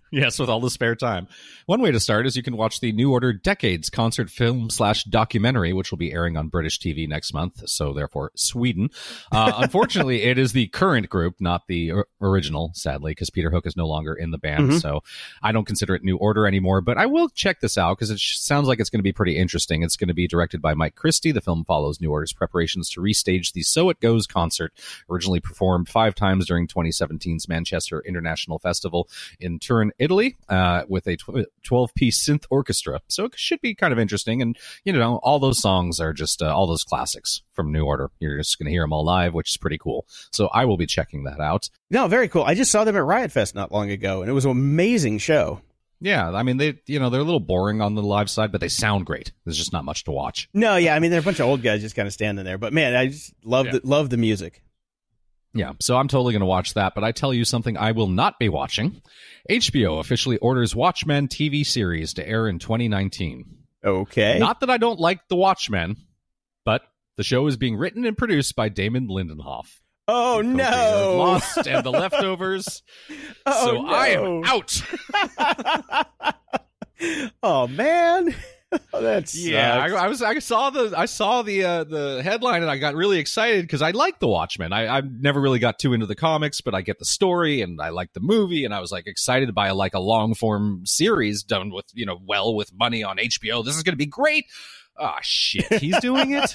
Speaker 3: Yes, with all the spare time. One way to start is you can watch the New Order Decades concert film / documentary, which will be airing on British TV next month, so therefore Sweden. Unfortunately, it is the current group, not the original, sadly, because Peter Hook is no longer in the band, so I don't consider it New Order anymore, but I will check this out because it sounds like it's going to be pretty interesting. It's going to be directed by Mike Christie. The film follows New Order's preparations to restage the So It Goes concert, originally performed 5 times during 2017's Manchester International Festival in Turin, Italy, with a 12-piece synth orchestra. So it should be kind of interesting. And, you know, all those songs are just all those classics from New Order. You're just going to hear them all live, which is pretty cool. So I will be checking that out.
Speaker 1: No, very cool. I just saw them at Riot Fest not long ago, and it was an amazing show.
Speaker 3: Yeah, I mean, they're a little boring on the live side, but they sound great. There's just not much to watch.
Speaker 1: No, yeah, I mean, they're a bunch of old guys just kind of standing there. But, man, I just love the music.
Speaker 3: Yeah, so I'm totally going to watch that, but I tell you something I will not be watching. HBO officially orders Watchmen TV series to air in 2019.
Speaker 1: Okay.
Speaker 3: Not that I don't like The Watchmen, but the show is being written and produced by Damon Lindelof.
Speaker 1: Oh, no.
Speaker 3: Lost and The Leftovers.
Speaker 1: Oh,
Speaker 3: so
Speaker 1: no.
Speaker 3: I am out.
Speaker 1: Oh, man. Oh, that's
Speaker 3: yeah. I saw the headline and I got really excited because I like The Watchmen. I never really got too into the comics, but I get the story and I like the movie, and I was like excited by a long form series done with with money on HBO. This is going to be great. Oh shit, he's doing it.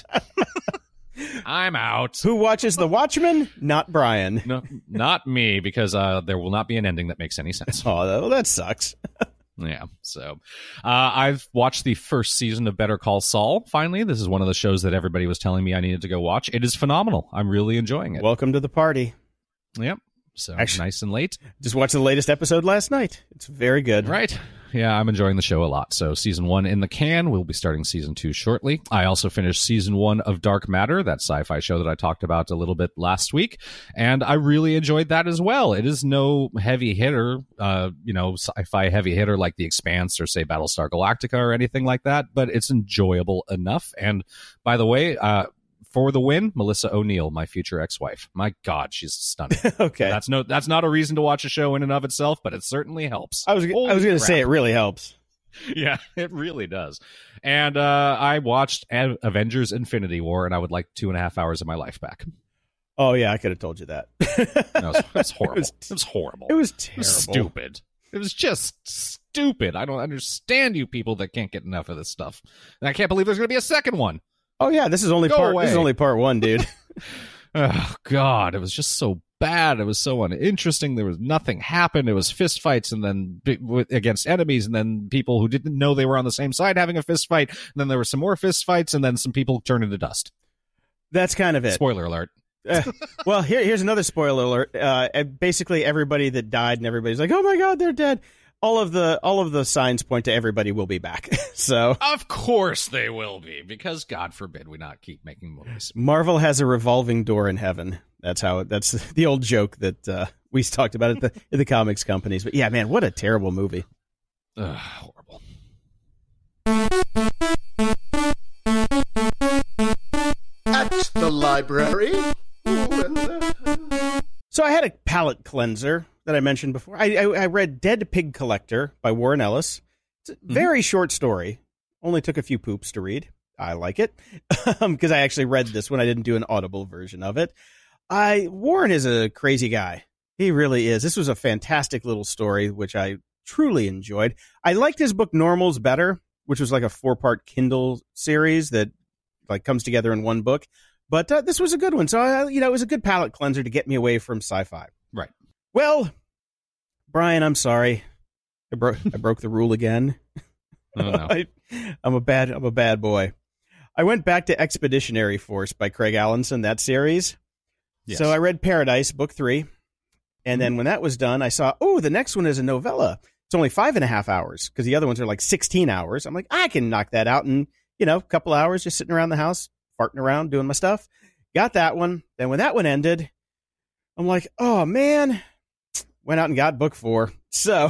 Speaker 3: I'm out.
Speaker 1: Who watches The Watchmen? Not Brian.
Speaker 3: No, not me, because there will not be an ending that makes any sense.
Speaker 1: Oh, well, that sucks.
Speaker 3: Yeah, so I've watched the first season of Better Call Saul, finally. This is one of the shows that everybody was telling me I needed to go watch. It is phenomenal. I'm really enjoying it.
Speaker 1: Welcome to the party.
Speaker 3: Yep. So
Speaker 1: Actually,
Speaker 3: nice and late.
Speaker 1: Just watched the latest episode last night. It's very good.
Speaker 3: Right. Yeah, I'm enjoying the show a lot. So season 1 in the can. We'll be starting season 2 shortly. I also finished season 1 of Dark Matter, that sci-fi show that I talked about a little bit last week. And I really enjoyed that as well. It is no heavy hitter, sci-fi heavy hitter like The Expanse or say Battlestar Galactica or anything like that, but it's enjoyable enough. And by the way, for the win, Melissa O'Neill, my future ex-wife. My God, she's stunning.
Speaker 1: Okay.
Speaker 3: That's not a reason to watch a show in and of itself, but it certainly helps.
Speaker 1: I was going to say it really helps.
Speaker 3: Yeah, it really does. And I watched Avengers Infinity War, and I would like 2.5 hours of my life back.
Speaker 1: Oh, yeah, I could have told you that.
Speaker 3: No, it was horrible. It was horrible.
Speaker 1: It was terrible.
Speaker 3: It was stupid. It was just stupid. I don't understand you people that can't get enough of this stuff. And I can't believe there's going to be a second one.
Speaker 1: Oh yeah, this is only part 1, dude.
Speaker 3: Oh God, it was just so bad. It was so uninteresting. There was nothing happened. It was fist fights, and then against enemies, and then people who didn't know they were on the same side having a fist fight. And then there were some more fist fights, and then some people turned into dust.
Speaker 1: That's kind of it.
Speaker 3: Spoiler alert.
Speaker 1: Well, here's another spoiler alert. Basically, everybody that died and everybody's like, "Oh my God, they're dead." All of the signs point to everybody will be back. So
Speaker 3: of course they will be, because God forbid we not keep making movies.
Speaker 1: Marvel has a revolving door in heaven. That's the old joke that we talked about at the comics companies. But yeah, man, what a terrible movie.
Speaker 3: Horrible.
Speaker 2: At the library.
Speaker 1: So I had a palate cleanser that I mentioned before. I read Dead Pig Collector by Warren Ellis. It's a very short story. Only took a few poops to read. I like it because I actually read this when I didn't do an Audible version of it. Warren is a crazy guy. He really is. This was a fantastic little story, which I truly enjoyed. I liked his book Normals better, which was like a 4-part Kindle series that like comes together in one book. But this was a good one. So, it was a good palate cleanser to get me away from sci-fi.
Speaker 3: Right.
Speaker 1: Well, Brian, I'm sorry. I broke the rule again.
Speaker 3: Oh, no.
Speaker 1: I'm a bad boy. I went back to Expeditionary Force by Craig Allinson, that series. Yes. So I read Paradise, book 3. And then when that was done, I saw, the next one is a novella. It's only 5.5 hours because the other ones are like 16 hours. I'm like, I can knock that out in, a couple hours just sitting around the house, farting around, doing my stuff. Got that one. Then when that one ended, I'm like, oh, man. Went out and got book 4. So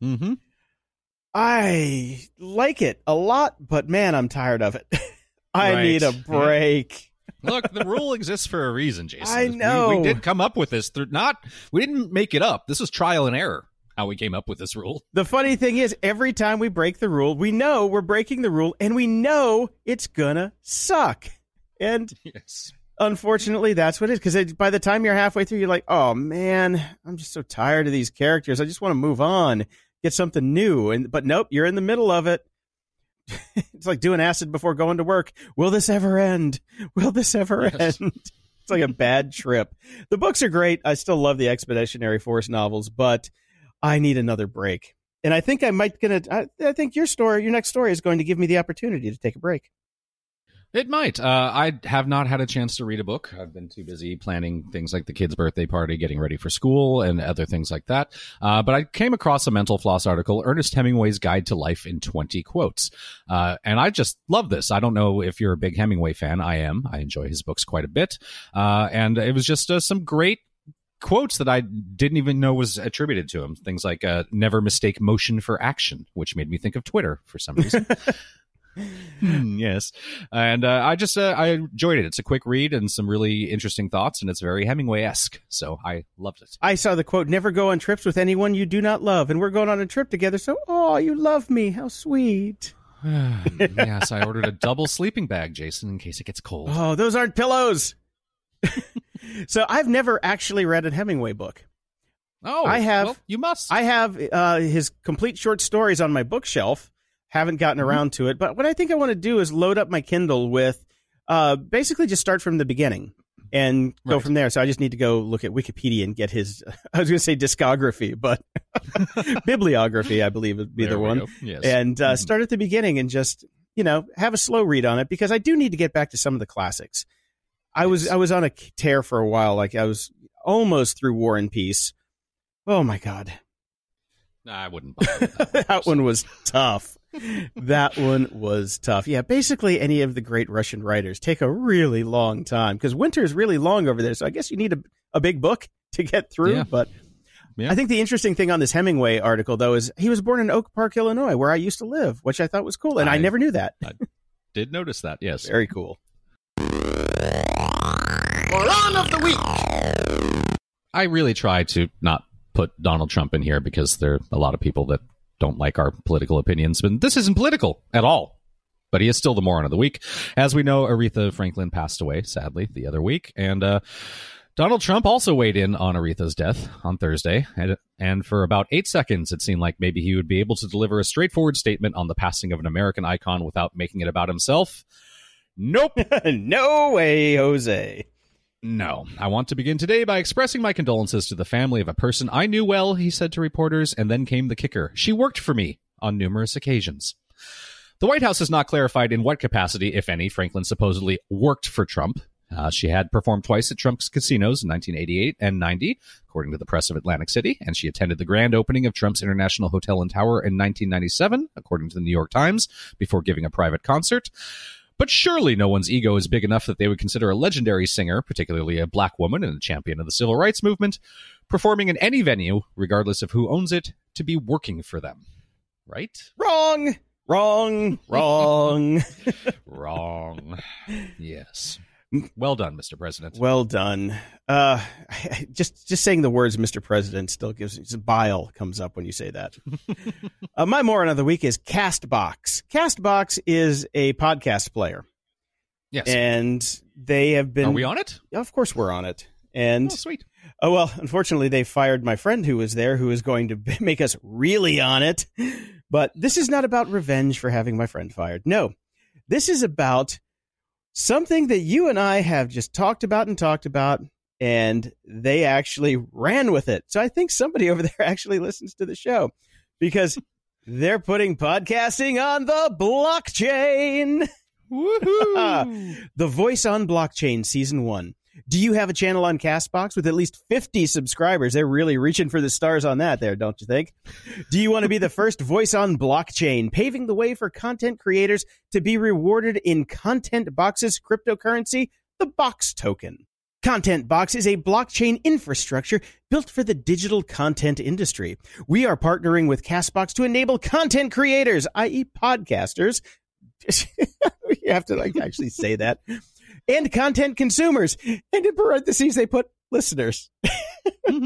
Speaker 1: I like it a lot, but man, I'm tired of it. I need a break.
Speaker 3: Look, the rule exists for a reason, Jason.
Speaker 1: I know.
Speaker 3: We did come up with this. We didn't make it up. This was trial and error. how we came up with this rule.
Speaker 1: The funny thing is, every time we break the rule, we know we're breaking the rule, and we know it's gonna suck. And
Speaker 3: Yes.
Speaker 1: unfortunately, that's what it is. Because by the time you're halfway through, you're like, oh, man, I'm just so tired of these characters. I just want to move on, get something new. But nope, you're in the middle of it. It's like doing acid before going to work. Will this ever end? Will this ever end? It's like a bad trip. The books are great. I still love the Expeditionary Force novels, but I need another break. And I think I think your next story is going to give me the opportunity to take a break.
Speaker 3: It might. I have not had a chance to read a book. I've been too busy planning things like the kid's birthday party, getting ready for school, and other things like that. But I came across a Mental Floss article, Ernest Hemingway's Guide to Life in 20 Quotes. And I just love this. I don't know if you're a big Hemingway fan. I am. I enjoy his books quite a bit. And it was just some great quotes that I didn't even know was attributed to him. Things like never mistake motion for action, which made me think of Twitter for some reason. Yes. And I enjoyed it. It's a quick read and some really interesting thoughts, and it's very Hemingway-esque. So I loved it.
Speaker 1: I saw the quote, never go on trips with anyone you do not love. And we're going on a trip together. So, oh, you love me. How sweet.
Speaker 3: Yes, I ordered a double sleeping bag, Jason, in case it gets cold.
Speaker 1: Oh, those aren't pillows. So I've never actually read a Hemingway book.
Speaker 3: Oh,
Speaker 1: I have.
Speaker 3: Well, you must.
Speaker 1: I have his complete short stories on my bookshelf. Haven't gotten around to it. But what I think I want to do is load up my Kindle with basically just start from the beginning and go from there. So I just need to go look at Wikipedia and get his, I was going to say discography, but bibliography, I believe would be the one.
Speaker 3: Yes.
Speaker 1: And start at the beginning and just, have a slow read on it, because I do need to get back to some of the classics. I was on a tear for a while. Like I was almost through War and Peace. Oh my God.
Speaker 3: I wouldn't bother with that.
Speaker 1: That one was tough. That one was tough. Yeah, basically any of the great Russian writers take a really long time, because winter is really long over there. So I guess you need a big book to get through. Yeah. But I think the interesting thing on this Hemingway article, though, is he was born in Oak Park, Illinois, where I used to live, which I thought was cool. And I never knew that.
Speaker 3: I did notice that, yes.
Speaker 1: Very cool.
Speaker 2: Moron of the Week.
Speaker 3: I really try to not put Donald Trump in here because there are a lot of people that don't like our political opinions, but this isn't political at all. But he is still the moron of the week. As we know, Aretha Franklin passed away, sadly, the other week. And Donald Trump also weighed in on Aretha's death on Thursday. And for about 8 seconds, it seemed like maybe he would be able to deliver a straightforward statement on the passing of an American icon without making it about himself. Nope.
Speaker 1: No way, Jose.
Speaker 3: No. I want to begin today by expressing my condolences to the family of a person I knew well, he said to reporters, and then came the kicker. She worked for me on numerous occasions. The White House has not clarified in what capacity, if any, Franklin supposedly worked for Trump. She had performed twice at Trump's casinos in 1988 and 90, according to the press of Atlantic City, and she attended the grand opening of Trump's International Hotel and Tower in 1997, according to the New York Times, before giving a private concert. But surely no one's ego is big enough that they would consider a legendary singer, particularly a black woman and a champion of the civil rights movement, performing in any venue, regardless of who owns it, to be working for them. Right?
Speaker 1: Wrong. Wrong. Wrong.
Speaker 3: Wrong. Yes. Well done, Mr. President.
Speaker 1: Well done. Just saying the words Mr. President still gives bile comes up when you say that. My moron of the week is Castbox. Castbox is a podcast player.
Speaker 3: Yes.
Speaker 1: And they have been...
Speaker 3: Are we on it?
Speaker 1: Of course we're on it. And
Speaker 3: sweet.
Speaker 1: Oh, well, unfortunately, they fired my friend who was there, who is going to make us really on it. But this is not about revenge for having my friend fired. No, this is about something that you and I have just talked about, and they actually ran with it. So I think somebody over there actually listens to the show, because they're putting podcasting on the blockchain. Woohoo! The Voice on Blockchain Season 1. Do you have a channel on Castbox with at least 50 subscribers? They're really reaching for the stars on that there, don't you think? Do you want to be the first voice on blockchain, paving the way for content creators to be rewarded in Content Box's cryptocurrency, the Box Token? Content Box is a blockchain infrastructure built for the digital content industry. We are partnering with Castbox to enable content creators, i.e. podcasters. You have to actually say that. And content consumers. And in parentheses, they put listeners.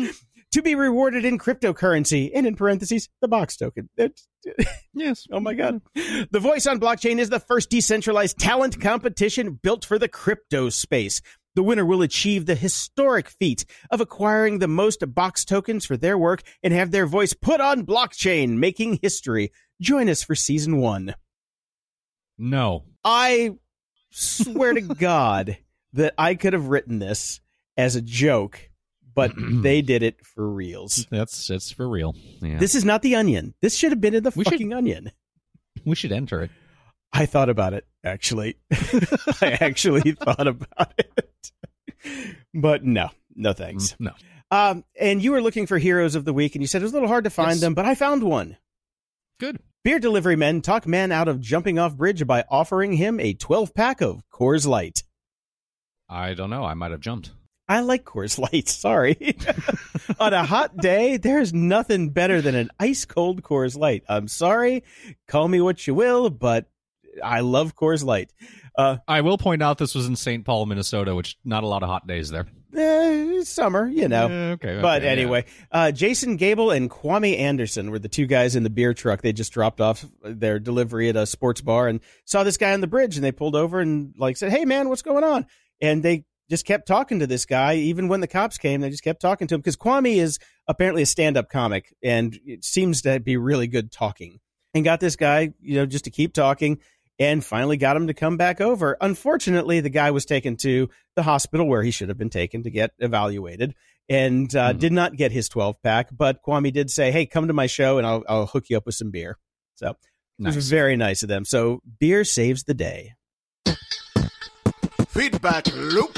Speaker 1: to be rewarded in cryptocurrency, and in parentheses, the Box token.
Speaker 3: Yes.
Speaker 1: Oh my God. The Voice on Blockchain is the first decentralized talent competition built for the crypto space. The winner will achieve the historic feat of acquiring the most Box tokens for their work and have their voice put on blockchain, making history. Join us for season 1.
Speaker 3: No.
Speaker 1: I swear to God that I could have written this as a joke, but they did it for reals.
Speaker 3: It's for real. Yeah.
Speaker 1: This is not The Onion. This should have been in the Onion.
Speaker 3: We should enter it.
Speaker 1: I thought about it, actually. I actually thought about it. But no thanks.
Speaker 3: No.
Speaker 1: And you were looking for heroes of the week, and you said it was a little hard to find them, but I found one.
Speaker 3: Good.
Speaker 1: Beer delivery men talk man out of jumping off bridge by offering him a 12-pack of Coors Light.
Speaker 3: I don't know. I might have jumped.
Speaker 1: I like Coors Light, sorry. On a hot day, there's nothing better than an ice-cold Coors Light. I'm sorry, call me what you will, but I love Coors Light.
Speaker 3: I will point out this was in St. Paul, Minnesota, which not a lot of hot days there.
Speaker 1: Summer, you know.
Speaker 3: Okay.
Speaker 1: But anyway, Jason Gable and Kwame Anderson were the two guys in the beer truck. They just dropped off their delivery at a sports bar and saw this guy on the bridge, and they pulled over and said, "Hey, man, what's going on?" And they just kept talking to this guy. Even when the cops came, they just kept talking to him because Kwame is apparently a stand-up comic and it seems to be really good talking. And got this guy, just to keep talking, and finally got him to come back over. Unfortunately, the guy was taken to the hospital where he should have been taken to get evaluated and did not get his 12-pack. But Kwame did say, "Hey, come to my show and I'll hook you up with some beer." So
Speaker 3: nice.
Speaker 1: It was very nice of them. So beer saves the day.
Speaker 2: Feedback loop.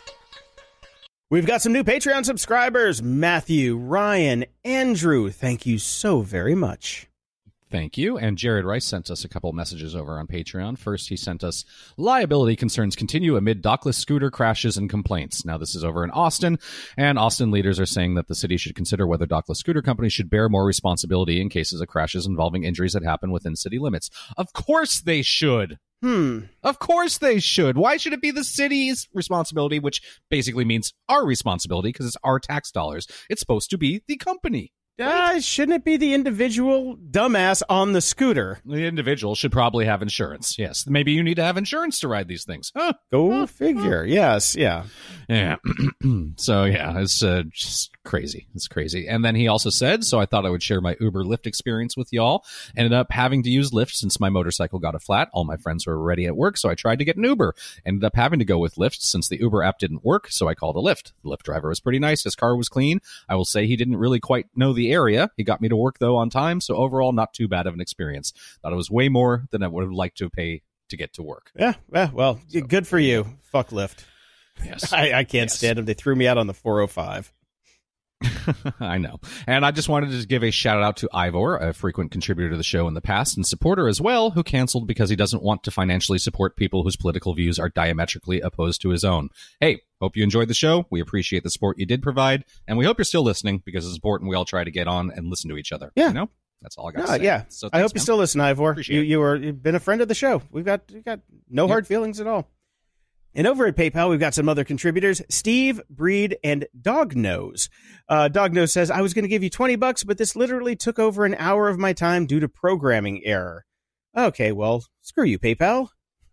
Speaker 1: We've got some new Patreon subscribers. Matthew, Ryan, Andrew, thank you so very much.
Speaker 3: Thank you. And Jared Rice sent us a couple messages over on Patreon. First, he sent us, liability concerns continue amid dockless scooter crashes and complaints. Now, this is over in Austin, and Austin leaders are saying that the city should consider whether dockless scooter companies should bear more responsibility in cases of crashes involving injuries that happen within city limits. Of course they should. Of course they should. Why should it be the city's responsibility, which basically means our responsibility because it's our tax dollars? It's supposed to be the company.
Speaker 1: Shouldn't it be the individual dumbass on the scooter?
Speaker 3: The individual should probably have insurance. Yes. Maybe you need to have insurance to ride these things.
Speaker 1: Go figure. Yes. Yeah.
Speaker 3: Yeah. So, yeah, it's just crazy. It's crazy. And then he also said, so I thought I would share my Uber Lyft experience with y'all. Ended up having to use Lyft since my motorcycle got a flat. All my friends were already at work, so I tried to get an Uber. Ended up having to go with Lyft since the Uber app didn't work, so I called a Lyft. The Lyft driver was pretty nice. His car was clean. I will say he didn't really quite know the area. He got me to work, though, on time, so overall, not too bad of an experience. Thought it was way more than I would have liked to pay to get to work.
Speaker 1: Yeah, well, good for you. Fuck Lyft.
Speaker 3: Yes.
Speaker 1: I can't stand them. They threw me out on the 405.
Speaker 3: I know. And I just wanted to give a shout out to Ivor, a frequent contributor to the show in the past and supporter as well, who canceled because he doesn't want to financially support people whose political views are diametrically opposed to his own. Hey, hope you enjoyed the show. We appreciate the support you did provide, and we hope you're still listening because it's important we all try to get on and listen to each other.
Speaker 1: Yeah.
Speaker 3: That's all I got to say.
Speaker 1: Yeah.
Speaker 3: So
Speaker 1: I hope you still listen, Ivor. You've been a friend of the show. We've got no hard feelings at all. And over at PayPal, we've got some other contributors, Steve, Breed, and Dognose. Dognose says, I was going to give you $20, but this literally took over an hour of my time due to programming error. Okay, well, screw you, PayPal.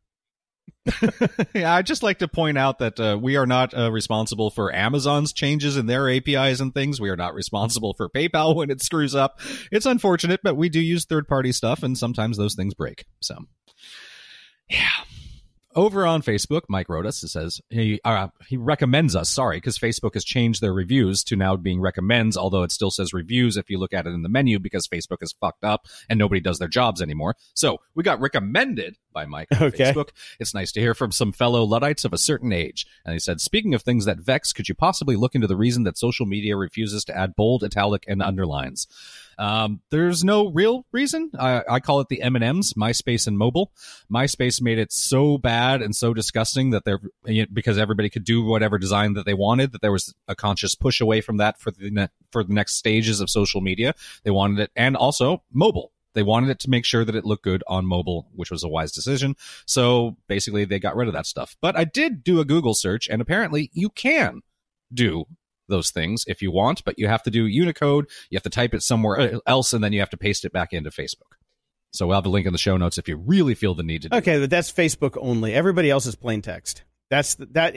Speaker 3: Yeah, I'd just like to point out that we are not responsible for Amazon's changes in their APIs and things. We are not responsible for PayPal when it screws up. It's unfortunate, but we do use third-party stuff, and sometimes those things break. So, yeah. Over on Facebook, Mike wrote us. It says he recommends us. Sorry, because Facebook has changed their reviews to now being recommends, although it still says reviews if you look at it in the menu because Facebook is fucked up and nobody does their jobs anymore. So we got recommended by Mike on Facebook. It's nice to hear from some fellow Luddites of a certain age. And he said, speaking of things that vex, could you possibly look into the reason that social media refuses to add bold, italic, and underlines? There's no real reason. I call it the M&Ms, MySpace and mobile. MySpace made it so bad and so disgusting that because everybody could do whatever design that they wanted, that there was a conscious push away from that for the next stages of social media. They wanted it, and also mobile. They wanted it to make sure that it looked good on mobile, which was a wise decision. So basically, they got rid of that stuff. But I did do a Google search, and apparently you can do those things if you want, but you have to do Unicode, you have to type it somewhere else, and then you have to paste it back into Facebook. So we'll have a link in the show notes if you really feel the need to do
Speaker 1: Okay, but that's Facebook only. Everybody else is plain text. As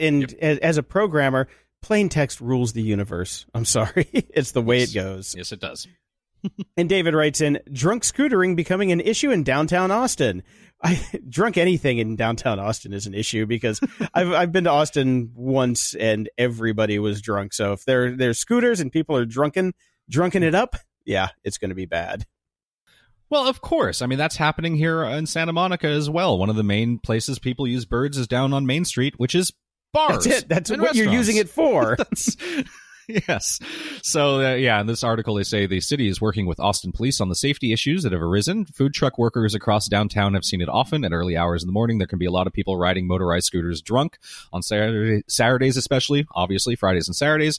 Speaker 1: a programmer, plain text rules the universe. I'm sorry. It's the way it goes.
Speaker 3: Yes, it does.
Speaker 1: And David writes in, drunk scootering becoming an issue in downtown Austin. Drunk anything in downtown Austin is an issue because I've been to Austin once and everybody was drunk. So if there's scooters and people are drunken it up, yeah, it's going to be bad.
Speaker 3: Well, of course. I mean, that's happening here in Santa Monica as well. One of the main places people use birds is down on Main Street, which is bars.
Speaker 1: That's it. That's what you're using it for.
Speaker 3: Yes. So, in this article, they say the city is working with Austin police on the safety issues that have arisen. Food truck workers across downtown have seen it often at early hours in the morning. There can be a lot of people riding motorized scooters drunk on Saturdays, especially, obviously, Fridays and Saturdays.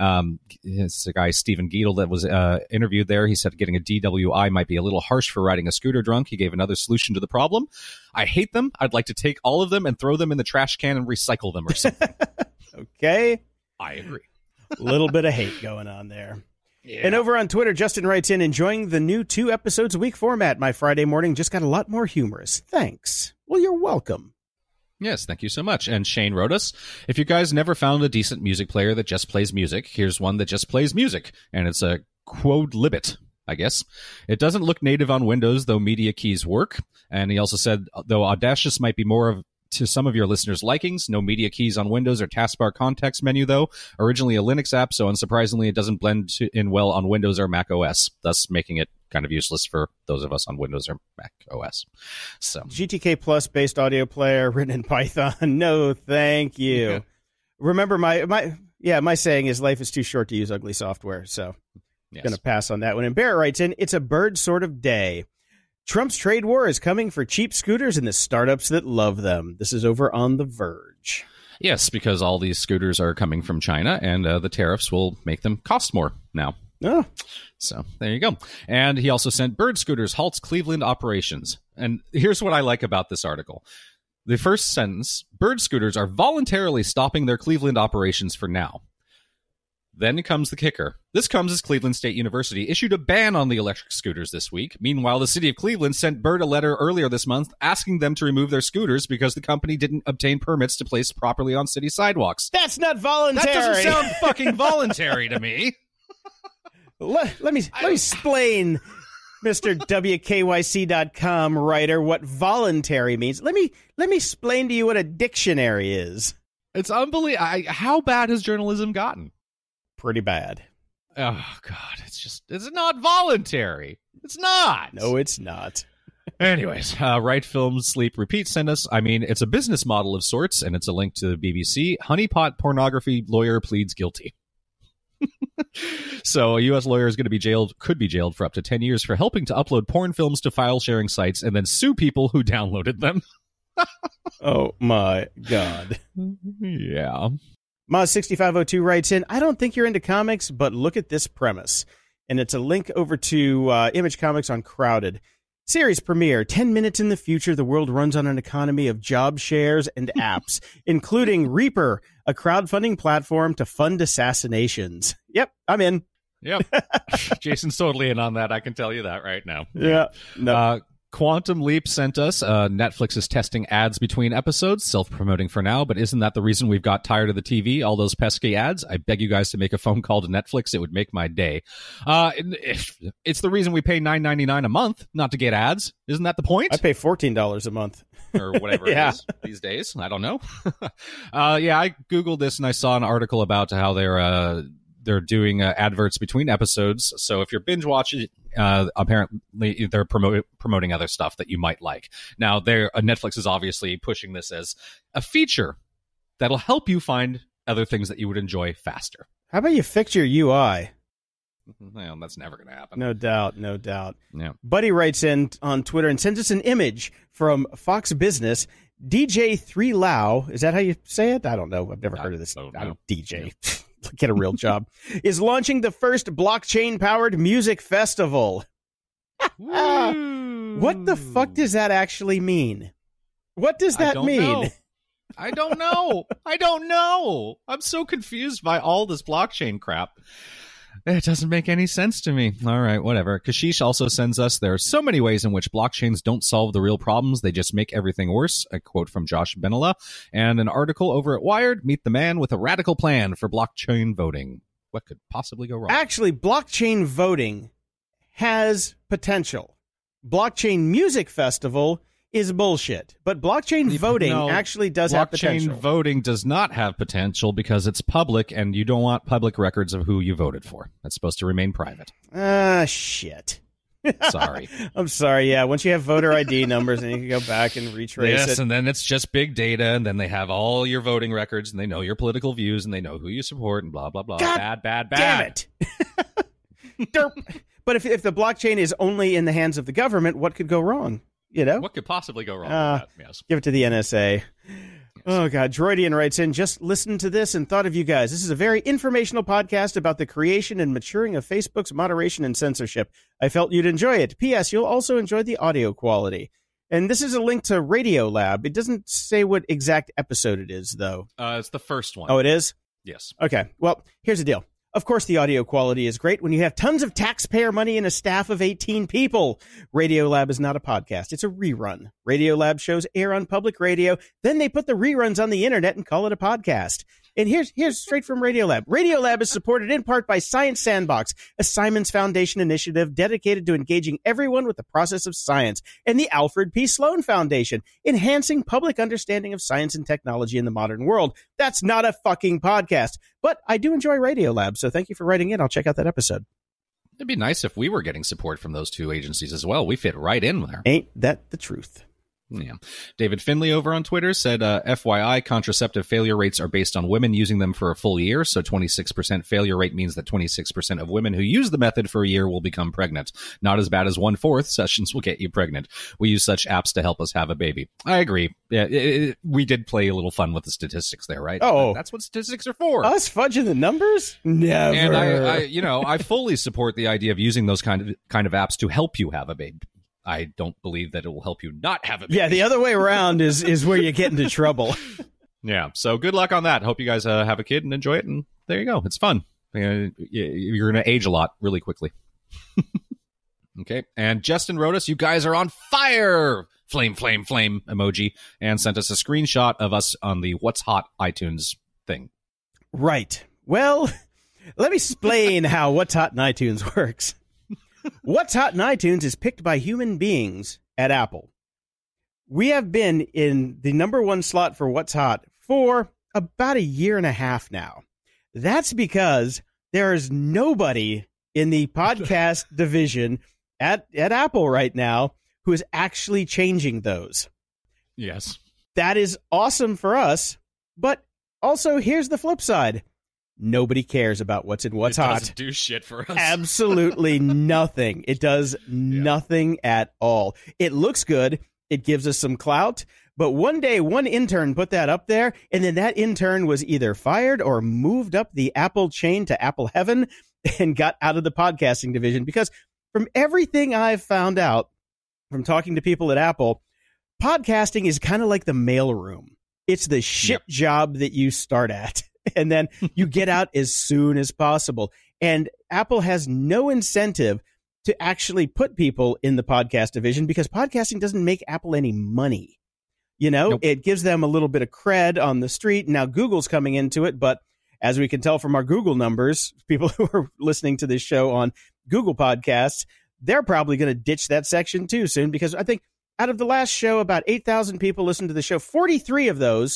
Speaker 3: It's the guy, Stephen Giedel, that was interviewed there. He said getting a DWI might be a little harsh for riding a scooter drunk. He gave another solution to the problem. I hate them. I'd like to take all of them and throw them in the trash can and recycle them or something.
Speaker 1: Okay.
Speaker 3: I agree.
Speaker 1: A little bit of hate going on there.
Speaker 3: Yeah.
Speaker 1: And over on Twitter, Justin writes in, enjoying the new 2 episodes a week format. My Friday morning just got a lot more humorous. Thanks. Well, you're welcome.
Speaker 3: Yes, thank you so much. And Shane wrote us, if you guys never found a decent music player that just plays music, here's one that just plays music. And it's a Quodlibet, I guess. It doesn't look native on Windows, though media keys work. And he also said, though Audacious might be more of to some of your listeners' likings. No media keys on Windows or taskbar context menu, though. Originally a Linux app, so unsurprisingly, it doesn't blend in well on Windows or Mac OS, thus making it kind of useless for those of us on Windows or Mac OS. So
Speaker 1: GTK Plus based audio player written in Python. No, thank you.
Speaker 3: Yeah.
Speaker 1: Remember my saying is life is too short to use ugly software, so
Speaker 3: yes.
Speaker 1: going to pass on that one. And Barrett writes in, it's a bird sort of day. Trump's trade war is coming for cheap scooters and the startups that love them. This is over on The Verge.
Speaker 3: Yes, because all these scooters are coming from China, and the tariffs will make them cost more now.
Speaker 1: Oh.
Speaker 3: So there you go. And he also sent Bird Scooters halts Cleveland operations. And here's what I like about this article. The first sentence, Bird Scooters are voluntarily stopping their Cleveland operations for now. Then comes the kicker. This comes as Cleveland State University issued a ban on the electric scooters this week. Meanwhile, the city of Cleveland sent Bird a letter earlier this month asking them to remove their scooters because the company didn't obtain permits to place properly on city sidewalks.
Speaker 1: That's not voluntary.
Speaker 3: That doesn't sound fucking voluntary to me.
Speaker 1: Let me explain, Mr. WKYC.com writer, what voluntary means. Let me explain to you what a dictionary is.
Speaker 3: It's unbelievable. How bad has journalism gotten?
Speaker 1: Pretty bad.
Speaker 3: Oh, God. It's not voluntary. It's not.
Speaker 1: No, it's not.
Speaker 3: Anyways, Right Film Sleep Repeat sent us. I mean, it's a business model of sorts, and it's a link to the BBC. Honeypot pornography lawyer pleads guilty. So a U.S. lawyer is going to could be jailed for up to 10 years for helping to upload porn films to file-sharing sites and then sue people who downloaded them.
Speaker 1: Oh, my God.
Speaker 3: Yeah.
Speaker 1: Moz6502 writes in, I don't think you're into comics, but look at this premise. And it's a link over to Image Comics on Crowded. Series premiere, 10 minutes in the future, the world runs on an economy of job shares and apps, including Reaper, a crowdfunding platform to fund assassinations. Yep, I'm in.
Speaker 3: Yep. Jason's totally in on that. I can tell you that right now.
Speaker 1: Yeah. No.
Speaker 3: Quantum Leap sent us, Netflix is testing ads between episodes, self-promoting for now, but isn't that the reason we've got tired of the TV, all those pesky ads? I beg you guys to make a phone call to Netflix. It would make my day. It's the reason we pay $9.99 a month, not to get ads. Isn't that the point?
Speaker 1: I pay $14 a month.
Speaker 3: Or whatever it is these days. I don't know. I Googled this and I saw an article about how they're doing adverts between episodes. So if you're binge watching, apparently they're promoting other stuff that you might like. Now, Netflix is obviously pushing this as a feature that'll help you find other things that you would enjoy faster.
Speaker 1: How about you fix your UI?
Speaker 3: Well, that's never going to happen.
Speaker 1: No doubt.
Speaker 3: Yeah.
Speaker 1: Buddy writes in on Twitter and sends us an image from Fox Business. DJ 3 Lau, is that how you say it? I don't know. I've never heard of this. I don't DJ. Yeah. Get a real job. Is launching the first blockchain-powered music festival. What the fuck does that actually mean? What does that mean?
Speaker 3: I don't know. I'm so confused by all this blockchain crap. It doesn't make any sense to me. All right, whatever. Kashish also sends us, there are so many ways in which blockchains don't solve the real problems. They just make everything worse. A quote from Josh Benela. And an article over at Wired, meet the man with a radical plan for blockchain voting. What could possibly go wrong?
Speaker 1: Actually, blockchain voting has potential. Blockchain Music Festival is bullshit. But blockchain voting actually does have potential.
Speaker 3: Blockchain voting does not have potential because it's public, and you don't want public records of who you voted for. That's supposed to remain private.
Speaker 1: Shit.
Speaker 3: Sorry.
Speaker 1: I'm sorry, yeah. Once you have voter ID numbers, then you can go back and retrace it.
Speaker 3: Yes, and then it's just big data, and then they have all your voting records, and they know your political views, and they know who you support, and blah, blah, blah.
Speaker 1: God
Speaker 3: bad.
Speaker 1: Damn it. Derp. But if the blockchain is only in the hands of the government, what could go wrong? You know?
Speaker 3: What could possibly go wrong with that? Yes.
Speaker 1: Give it to the NSA. Yes. Oh, God. Droidian writes in, just listened to this and thought of you guys. This is a very informational podcast about the creation and maturing of Facebook's moderation and censorship. I felt you'd enjoy it. P.S. You'll also enjoy the audio quality. And this is a link to Radiolab. It doesn't say what exact episode it is, though.
Speaker 3: It's the first one.
Speaker 1: Oh, it is?
Speaker 3: Yes.
Speaker 1: Okay. Well, here's the deal. Of course, the audio quality is great when you have tons of taxpayer money and a staff of 18 people. Radiolab is not a podcast. It's a rerun. Radiolab shows air on public radio. Then they put the reruns on the internet and call it a podcast. And here's straight from Radiolab. Radiolab is supported in part by Science Sandbox, a Simons Foundation initiative dedicated to engaging everyone with the process of science, and the Alfred P. Sloan Foundation, enhancing public understanding of science and technology in the modern world. That's not a fucking podcast. But I do enjoy Radiolab, so thank you for writing in. I'll check out that episode.
Speaker 3: It'd be nice if we were getting support from those two agencies as well. We fit right in there.
Speaker 1: Ain't that the truth?
Speaker 3: Yeah. David Finley over on Twitter said, FYI, contraceptive failure rates are based on women using them for a full year. So 26% failure rate means that 26% of women who use the method for a year will become pregnant. Not as bad as 1/4 sessions will get you pregnant. We use such apps to help us have a baby. I agree. Yeah, we did play a little fun with the statistics there, right?
Speaker 1: Oh,
Speaker 3: that's what statistics are for.
Speaker 1: Us fudging the numbers? Never.
Speaker 3: And I fully support the idea of using those kind of apps to help you have a baby. I don't believe that it will help you not have a baby.
Speaker 1: Yeah, the other way around is where you get into trouble.
Speaker 3: Yeah, so good luck on that. Hope you guys have a kid and enjoy it, and there you go. It's fun. You're going to age a lot really quickly. Okay, and Justin wrote us, you guys are on fire! Flame, flame, flame emoji, and sent us a screenshot of us on the What's Hot iTunes thing.
Speaker 1: Right. Well, let me explain how What's Hot in iTunes works. What's Hot in iTunes is picked by human beings at Apple. We have been in the number one slot for What's Hot for about a year and a half now. That's because there is nobody in the podcast division at Apple right now who is actually changing those.
Speaker 3: Yes.
Speaker 1: That is awesome for us, but also here's the flip side. Nobody cares about what's in What's Hot. It
Speaker 3: doesn't do shit for us.
Speaker 1: Absolutely nothing. It does nothing at all. It looks good. It gives us some clout. But one day, one intern put that up there, and then that intern was either fired or moved up the Apple chain to Apple Heaven and got out of the podcasting division. Because from everything I've found out from talking to people at Apple, podcasting is kind of like the mailroom. It's the shit job that you start at. And then you get out as soon as possible. And Apple has no incentive to actually put people in the podcast division because podcasting doesn't make Apple any money. You know, It gives them a little bit of cred on the street. Now Google's coming into it, but as we can tell from our Google numbers, people who are listening to this show on Google Podcasts, they're probably going to ditch that section too soon because I think out of the last show, about 8,000 people listened to the show. 43 of those,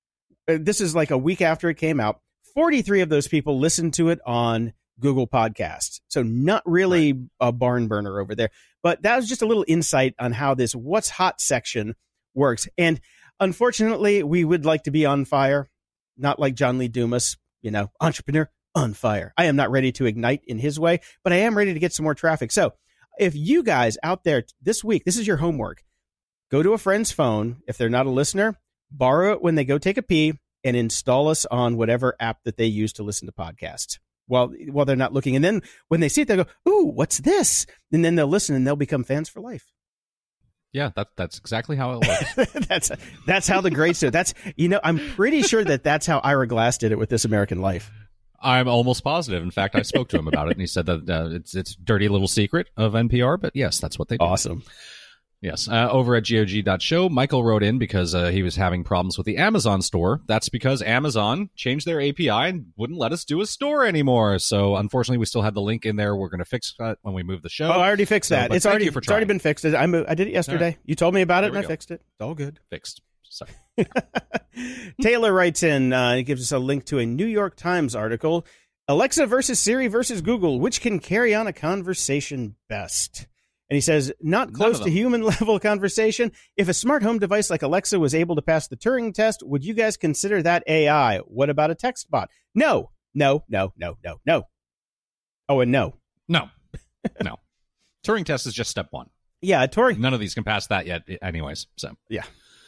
Speaker 1: this is like a week after it came out, 43 of those people listened to it on Google Podcasts. So not really a barn burner over there. But that was just a little insight on how this What's Hot section works. And unfortunately, we would like to be on fire, not like John Lee Dumas, entrepreneur on fire. I am not ready to ignite in his way, but I am ready to get some more traffic. So if you guys out there this week, this is your homework, go to a friend's phone. If they're not a listener, borrow it when they go take a pee and install us on whatever app that they use to listen to podcasts while they're not looking. And then when they see it, they'll go, ooh, what's this? And then they'll listen and they'll become fans for life.
Speaker 3: Yeah, that's exactly how it works.
Speaker 1: That's how the greats do it. I'm pretty sure that's how Ira Glass did it with This American Life.
Speaker 3: I'm almost positive. In fact, I spoke to him about it, and he said that it's a dirty little secret of NPR, but yes, that's what they do.
Speaker 1: Awesome.
Speaker 3: Yes. Over at GOG.show, Michael wrote in because he was having problems with the Amazon store. That's because Amazon changed their API and wouldn't let us do a store anymore. So unfortunately, we still have the link in there. We're going to fix that when we move the show.
Speaker 1: Oh, I already fixed that. It's already been fixed. I did it yesterday. Right. You told me about it, and I fixed it. It's all good.
Speaker 3: Fixed. Sorry.
Speaker 1: Taylor writes in, he gives us a link to a New York Times article. Alexa versus Siri versus Google, which can carry on a conversation best? And he says, not close to human level conversation. If a smart home device like Alexa was able to pass the Turing test, would you guys consider that AI? What about a text bot? No. Oh, and no.
Speaker 3: No. Turing test is just step one.
Speaker 1: Yeah, Turing.
Speaker 3: None of these can pass that yet anyways. So
Speaker 1: yeah.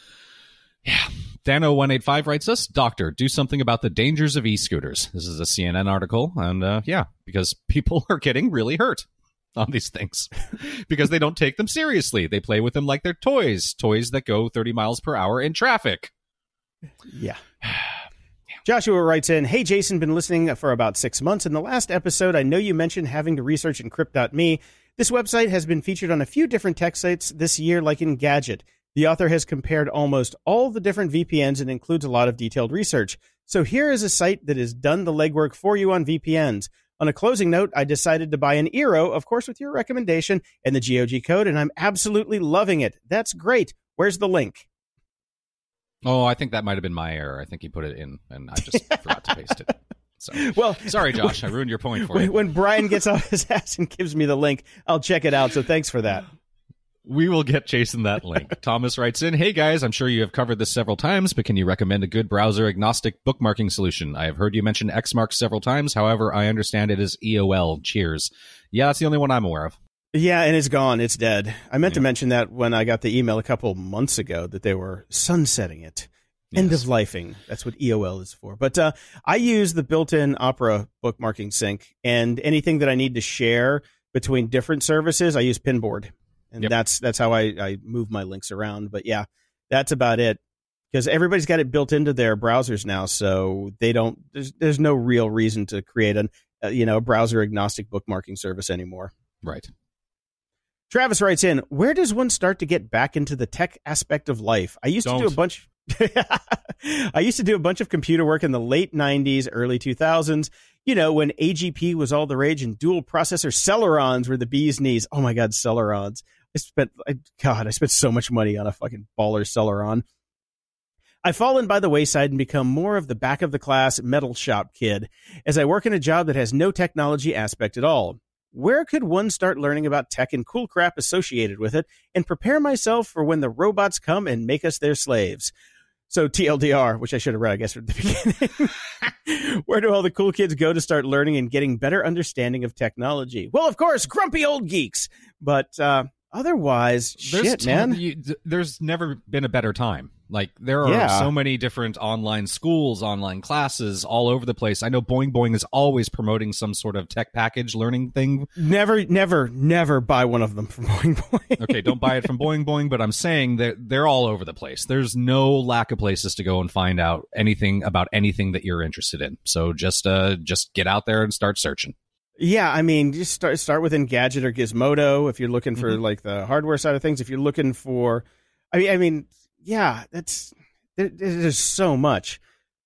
Speaker 3: Dano185 writes us, Doctor, do something about the dangers of e-scooters. This is a CNN article. And because people are getting really hurt on these things because they don't take them seriously. They play with them like they're toys that go 30 miles per hour in traffic.
Speaker 1: Yeah. Joshua writes in, hey, Jason, been listening for about 6 months. In the last episode, I know you mentioned having to research Encrypt.me. This website has been featured on a few different tech sites this year, like Engadget. The author has compared almost all the different VPNs and includes a lot of detailed research. So here is a site that has done the legwork for you on VPNs. On a closing note, I decided to buy an Eero, of course, with your recommendation and the GOG code, and I'm absolutely loving it. That's great. Where's the link?
Speaker 3: Oh, I think that might have been my error. I think he put it in, and I just forgot to paste it. So,
Speaker 1: well,
Speaker 3: sorry, Josh. I ruined your point for you.
Speaker 1: When Brian gets off his ass and gives me the link, I'll check it out. So thanks for that.
Speaker 3: We will get Jason that link. Thomas writes in, hey guys, I'm sure you have covered this several times, but can you recommend a good browser agnostic bookmarking solution? I have heard you mention Xmark several times. However, I understand it is EOL. Cheers. Yeah, that's the only one I'm aware of. Yeah,
Speaker 1: and it's gone. It's dead. I meant to mention that when I got the email a couple months ago that they were sunsetting it. Yes. End of lifing. That's what EOL is for. But I use the built-in Opera bookmarking sync, and anything that I need to share between different services, I use Pinboard. And that's how I move my links around. But yeah, that's about it. Because everybody's got it built into their browsers now, so they don't. There's no real reason to create a browser agnostic bookmarking service anymore.
Speaker 3: Right.
Speaker 1: Travis writes in, where does one start to get back into the tech aspect of life? I used to do a bunch of computer work in the late 90s, early 2000s. You know, when AGP was all the rage and dual processor Celerons were the bee's knees. Oh my God, Celerons. I spent so much money on a fucking baller Celeron. I've fallen by the wayside and become more of the back of the class metal shop kid as I work in a job that has no technology aspect at all. Where could one start learning about tech and cool crap associated with it and prepare myself for when the robots come and make us their slaves? So TLDR, which I should have read, I guess, at the beginning. Where do all the cool kids go to start learning and getting better understanding of technology? Well, of course, grumpy old geeks. But otherwise, man.
Speaker 3: There's never been a better time. Like, there are so many different online schools, online classes all over the place. I know Boing Boing is always promoting some sort of tech package learning thing.
Speaker 1: Never buy one of them from Boing Boing.
Speaker 3: Okay, don't buy it from Boing Boing, but I'm saying that they're all over the place. There's no lack of places to go and find out anything about anything that you're interested in. So just get out there and start searching.
Speaker 1: Yeah, I mean, just start with Engadget or Gizmodo if you're looking for like the hardware side of things. If you're looking for, I mean, yeah, there's so much.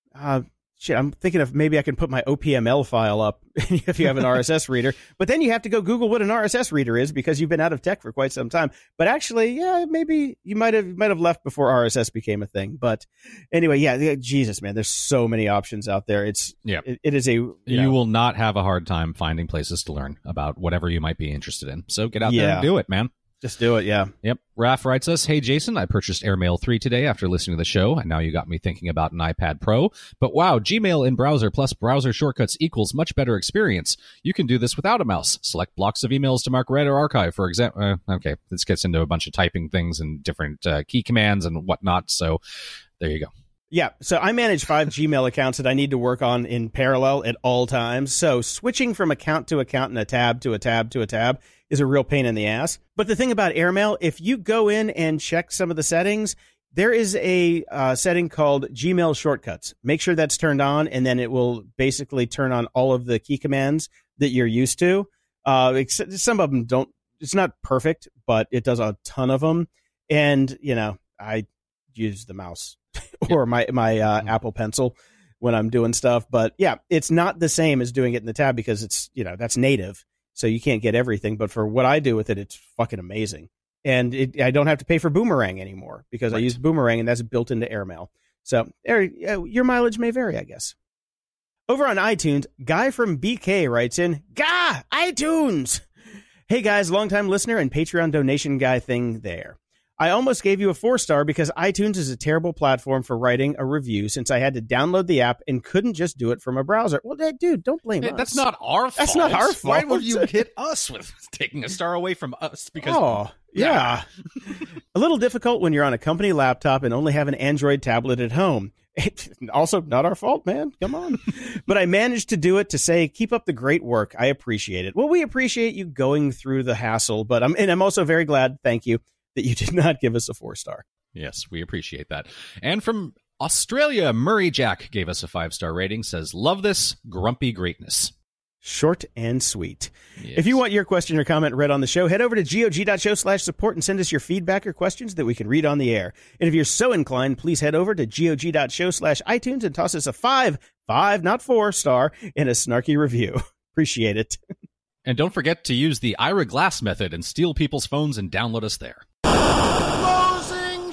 Speaker 1: I'm thinking of maybe I can put my OPML file up if you have an RSS reader, but then you have to go Google what an RSS reader is because you've been out of tech for quite some time. But actually, yeah, maybe you might have left before RSS became a thing. But anyway, yeah, Jesus, man, there's so many options out there. It is
Speaker 3: you will not have a hard time finding places to learn about whatever you might be interested in. So get out there and do it, man.
Speaker 1: Just do it, yeah.
Speaker 3: Yep. Raph writes us, hey, Jason, I purchased AirMail 3 today after listening to the show, and now you got me thinking about an iPad Pro. But wow, Gmail in browser plus browser shortcuts equals much better experience. You can do this without a mouse. Select blocks of emails to mark read or archive, for example. Okay, this gets into a bunch of typing things and different key commands and whatnot, so there you go.
Speaker 1: Yeah, so I manage 5 Gmail accounts that I need to work on in parallel at all times. So switching from account to account and a tab to a tab to a tab is a real pain in the ass. But the thing about AirMail, if you go in and check some of the settings, there is a setting called Gmail shortcuts. Make sure that's turned on, and then it will basically turn on all of the key commands that you're used to. Some of them don't. It's not perfect, but it does a ton of them. And, I use the mouse or my Apple Pencil when I'm doing stuff. But yeah, it's not the same as doing it in the tab because it's, that's native. So you can't get everything. But for what I do with it, it's fucking amazing. And I don't have to pay for Boomerang anymore because I use Boomerang and that's built into AirMail. So your mileage may vary, I guess. Over on iTunes, Guy from BK writes in, Gah, iTunes! Hey guys, longtime listener and Patreon donation guy thing there. I almost gave you a 4-star because iTunes is a terrible platform for writing a review since I had to download the app and couldn't just do it from a browser. Well, dude, don't blame us.
Speaker 3: That's not our fault.
Speaker 1: That's not our fault.
Speaker 3: Why would you hit us with taking a star away from us? Because
Speaker 1: yeah. A little difficult when you're on a company laptop and only have an Android tablet at home. Also, not our fault, man. Come on. But I managed to do it to say, keep up the great work. I appreciate it. Well, we appreciate you going through the hassle, but I'm also very glad, thank you, that you did not give us a 4-star.
Speaker 3: Yes, we appreciate that. And from Australia, Murray Jack gave us a 5-star rating, says, love this grumpy greatness.
Speaker 1: Short and sweet.
Speaker 3: Yes.
Speaker 1: If you want your question or comment read on the show, head over to gog.show/support and send us your feedback or questions that we can read on the air. And if you're so inclined, please head over to gog.show/iTunes and toss us a 5, not 4-star, and a snarky review. Appreciate it.
Speaker 3: And don't forget to use the Ira Glass method and steal people's phones and download us there.
Speaker 2: Closing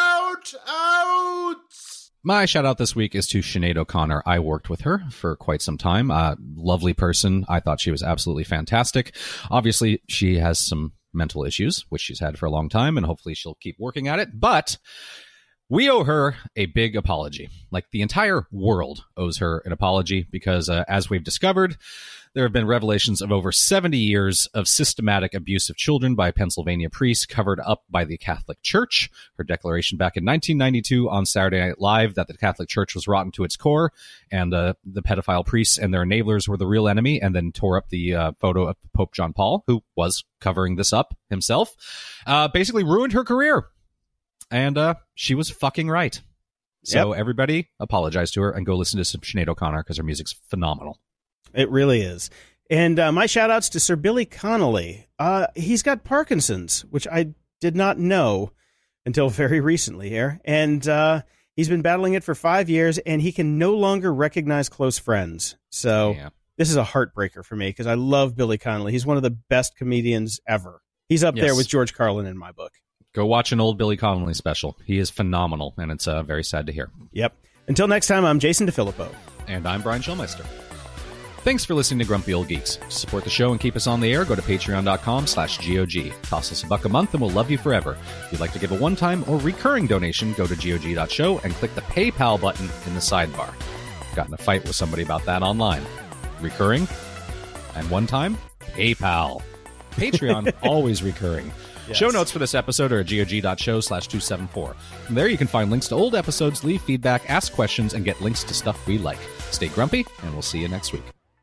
Speaker 2: shout-outs!
Speaker 3: My shout out this week is to Sinead O'Connor. I worked with her for quite some time. Lovely person. I thought she was absolutely fantastic. Obviously, she has some mental issues, which she's had for a long time, and hopefully she'll keep working at it. But we owe her a big apology. Like the entire world owes her an apology because, as we've discovered, there have been revelations of over 70 years of systematic abuse of children by Pennsylvania priests covered up by the Catholic Church. Her declaration back in 1992 on Saturday Night Live that the Catholic Church was rotten to its core and the pedophile priests and their enablers were the real enemy, and then tore up the photo of Pope John Paul, who was covering this up himself, basically ruined her career. And she was fucking right. So Everybody apologize to her and go listen to some Sinead O'Connor because her music's phenomenal.
Speaker 1: It really is. And my shout-outs to Sir Billy Connolly. He's got Parkinson's, which I did not know until very recently here. And he's been battling it for 5 years, and he can no longer recognize close friends. So This is a heartbreaker for me because I love Billy Connolly. He's one of the best comedians ever. He's up there with George Carlin in my book.
Speaker 3: Go watch an old Billy Connolly special. He is phenomenal, and it's very sad to hear.
Speaker 1: Yep. Until next time, I'm Jason DeFilippo.
Speaker 3: And I'm Brian Schulmeister. Thanks for listening to Grumpy Old Geeks. To support the show and keep us on the air, go to patreon.com/GOG. Toss us $1 a month and we'll love you forever. If you'd like to give a one-time or recurring donation, go to GOG.show and click the PayPal button in the sidebar. I've gotten a fight with somebody about that online. Recurring and one-time? PayPal. Patreon, always recurring. Yes. Show notes for this episode are at GOG.show/274. From there, you can find links to old episodes, leave feedback, ask questions, and get links to stuff we like. Stay grumpy, and we'll see you next week.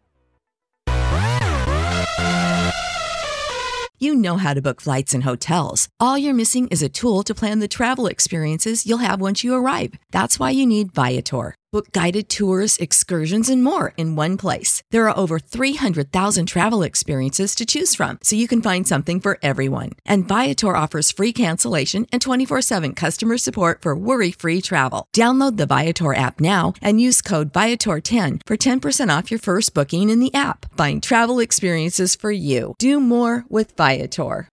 Speaker 4: You know how to book flights and hotels. All you're missing is a tool to plan the travel experiences you'll have once you arrive. That's why you need Viator. Book guided tours, excursions, and more in one place. There are over 300,000 travel experiences to choose from, so you can find something for everyone. And Viator offers free cancellation and 24/7 customer support for worry-free travel. Download the Viator app now and use code Viator10 for 10% off your first booking in the app. Find travel experiences for you. Do more with Viator.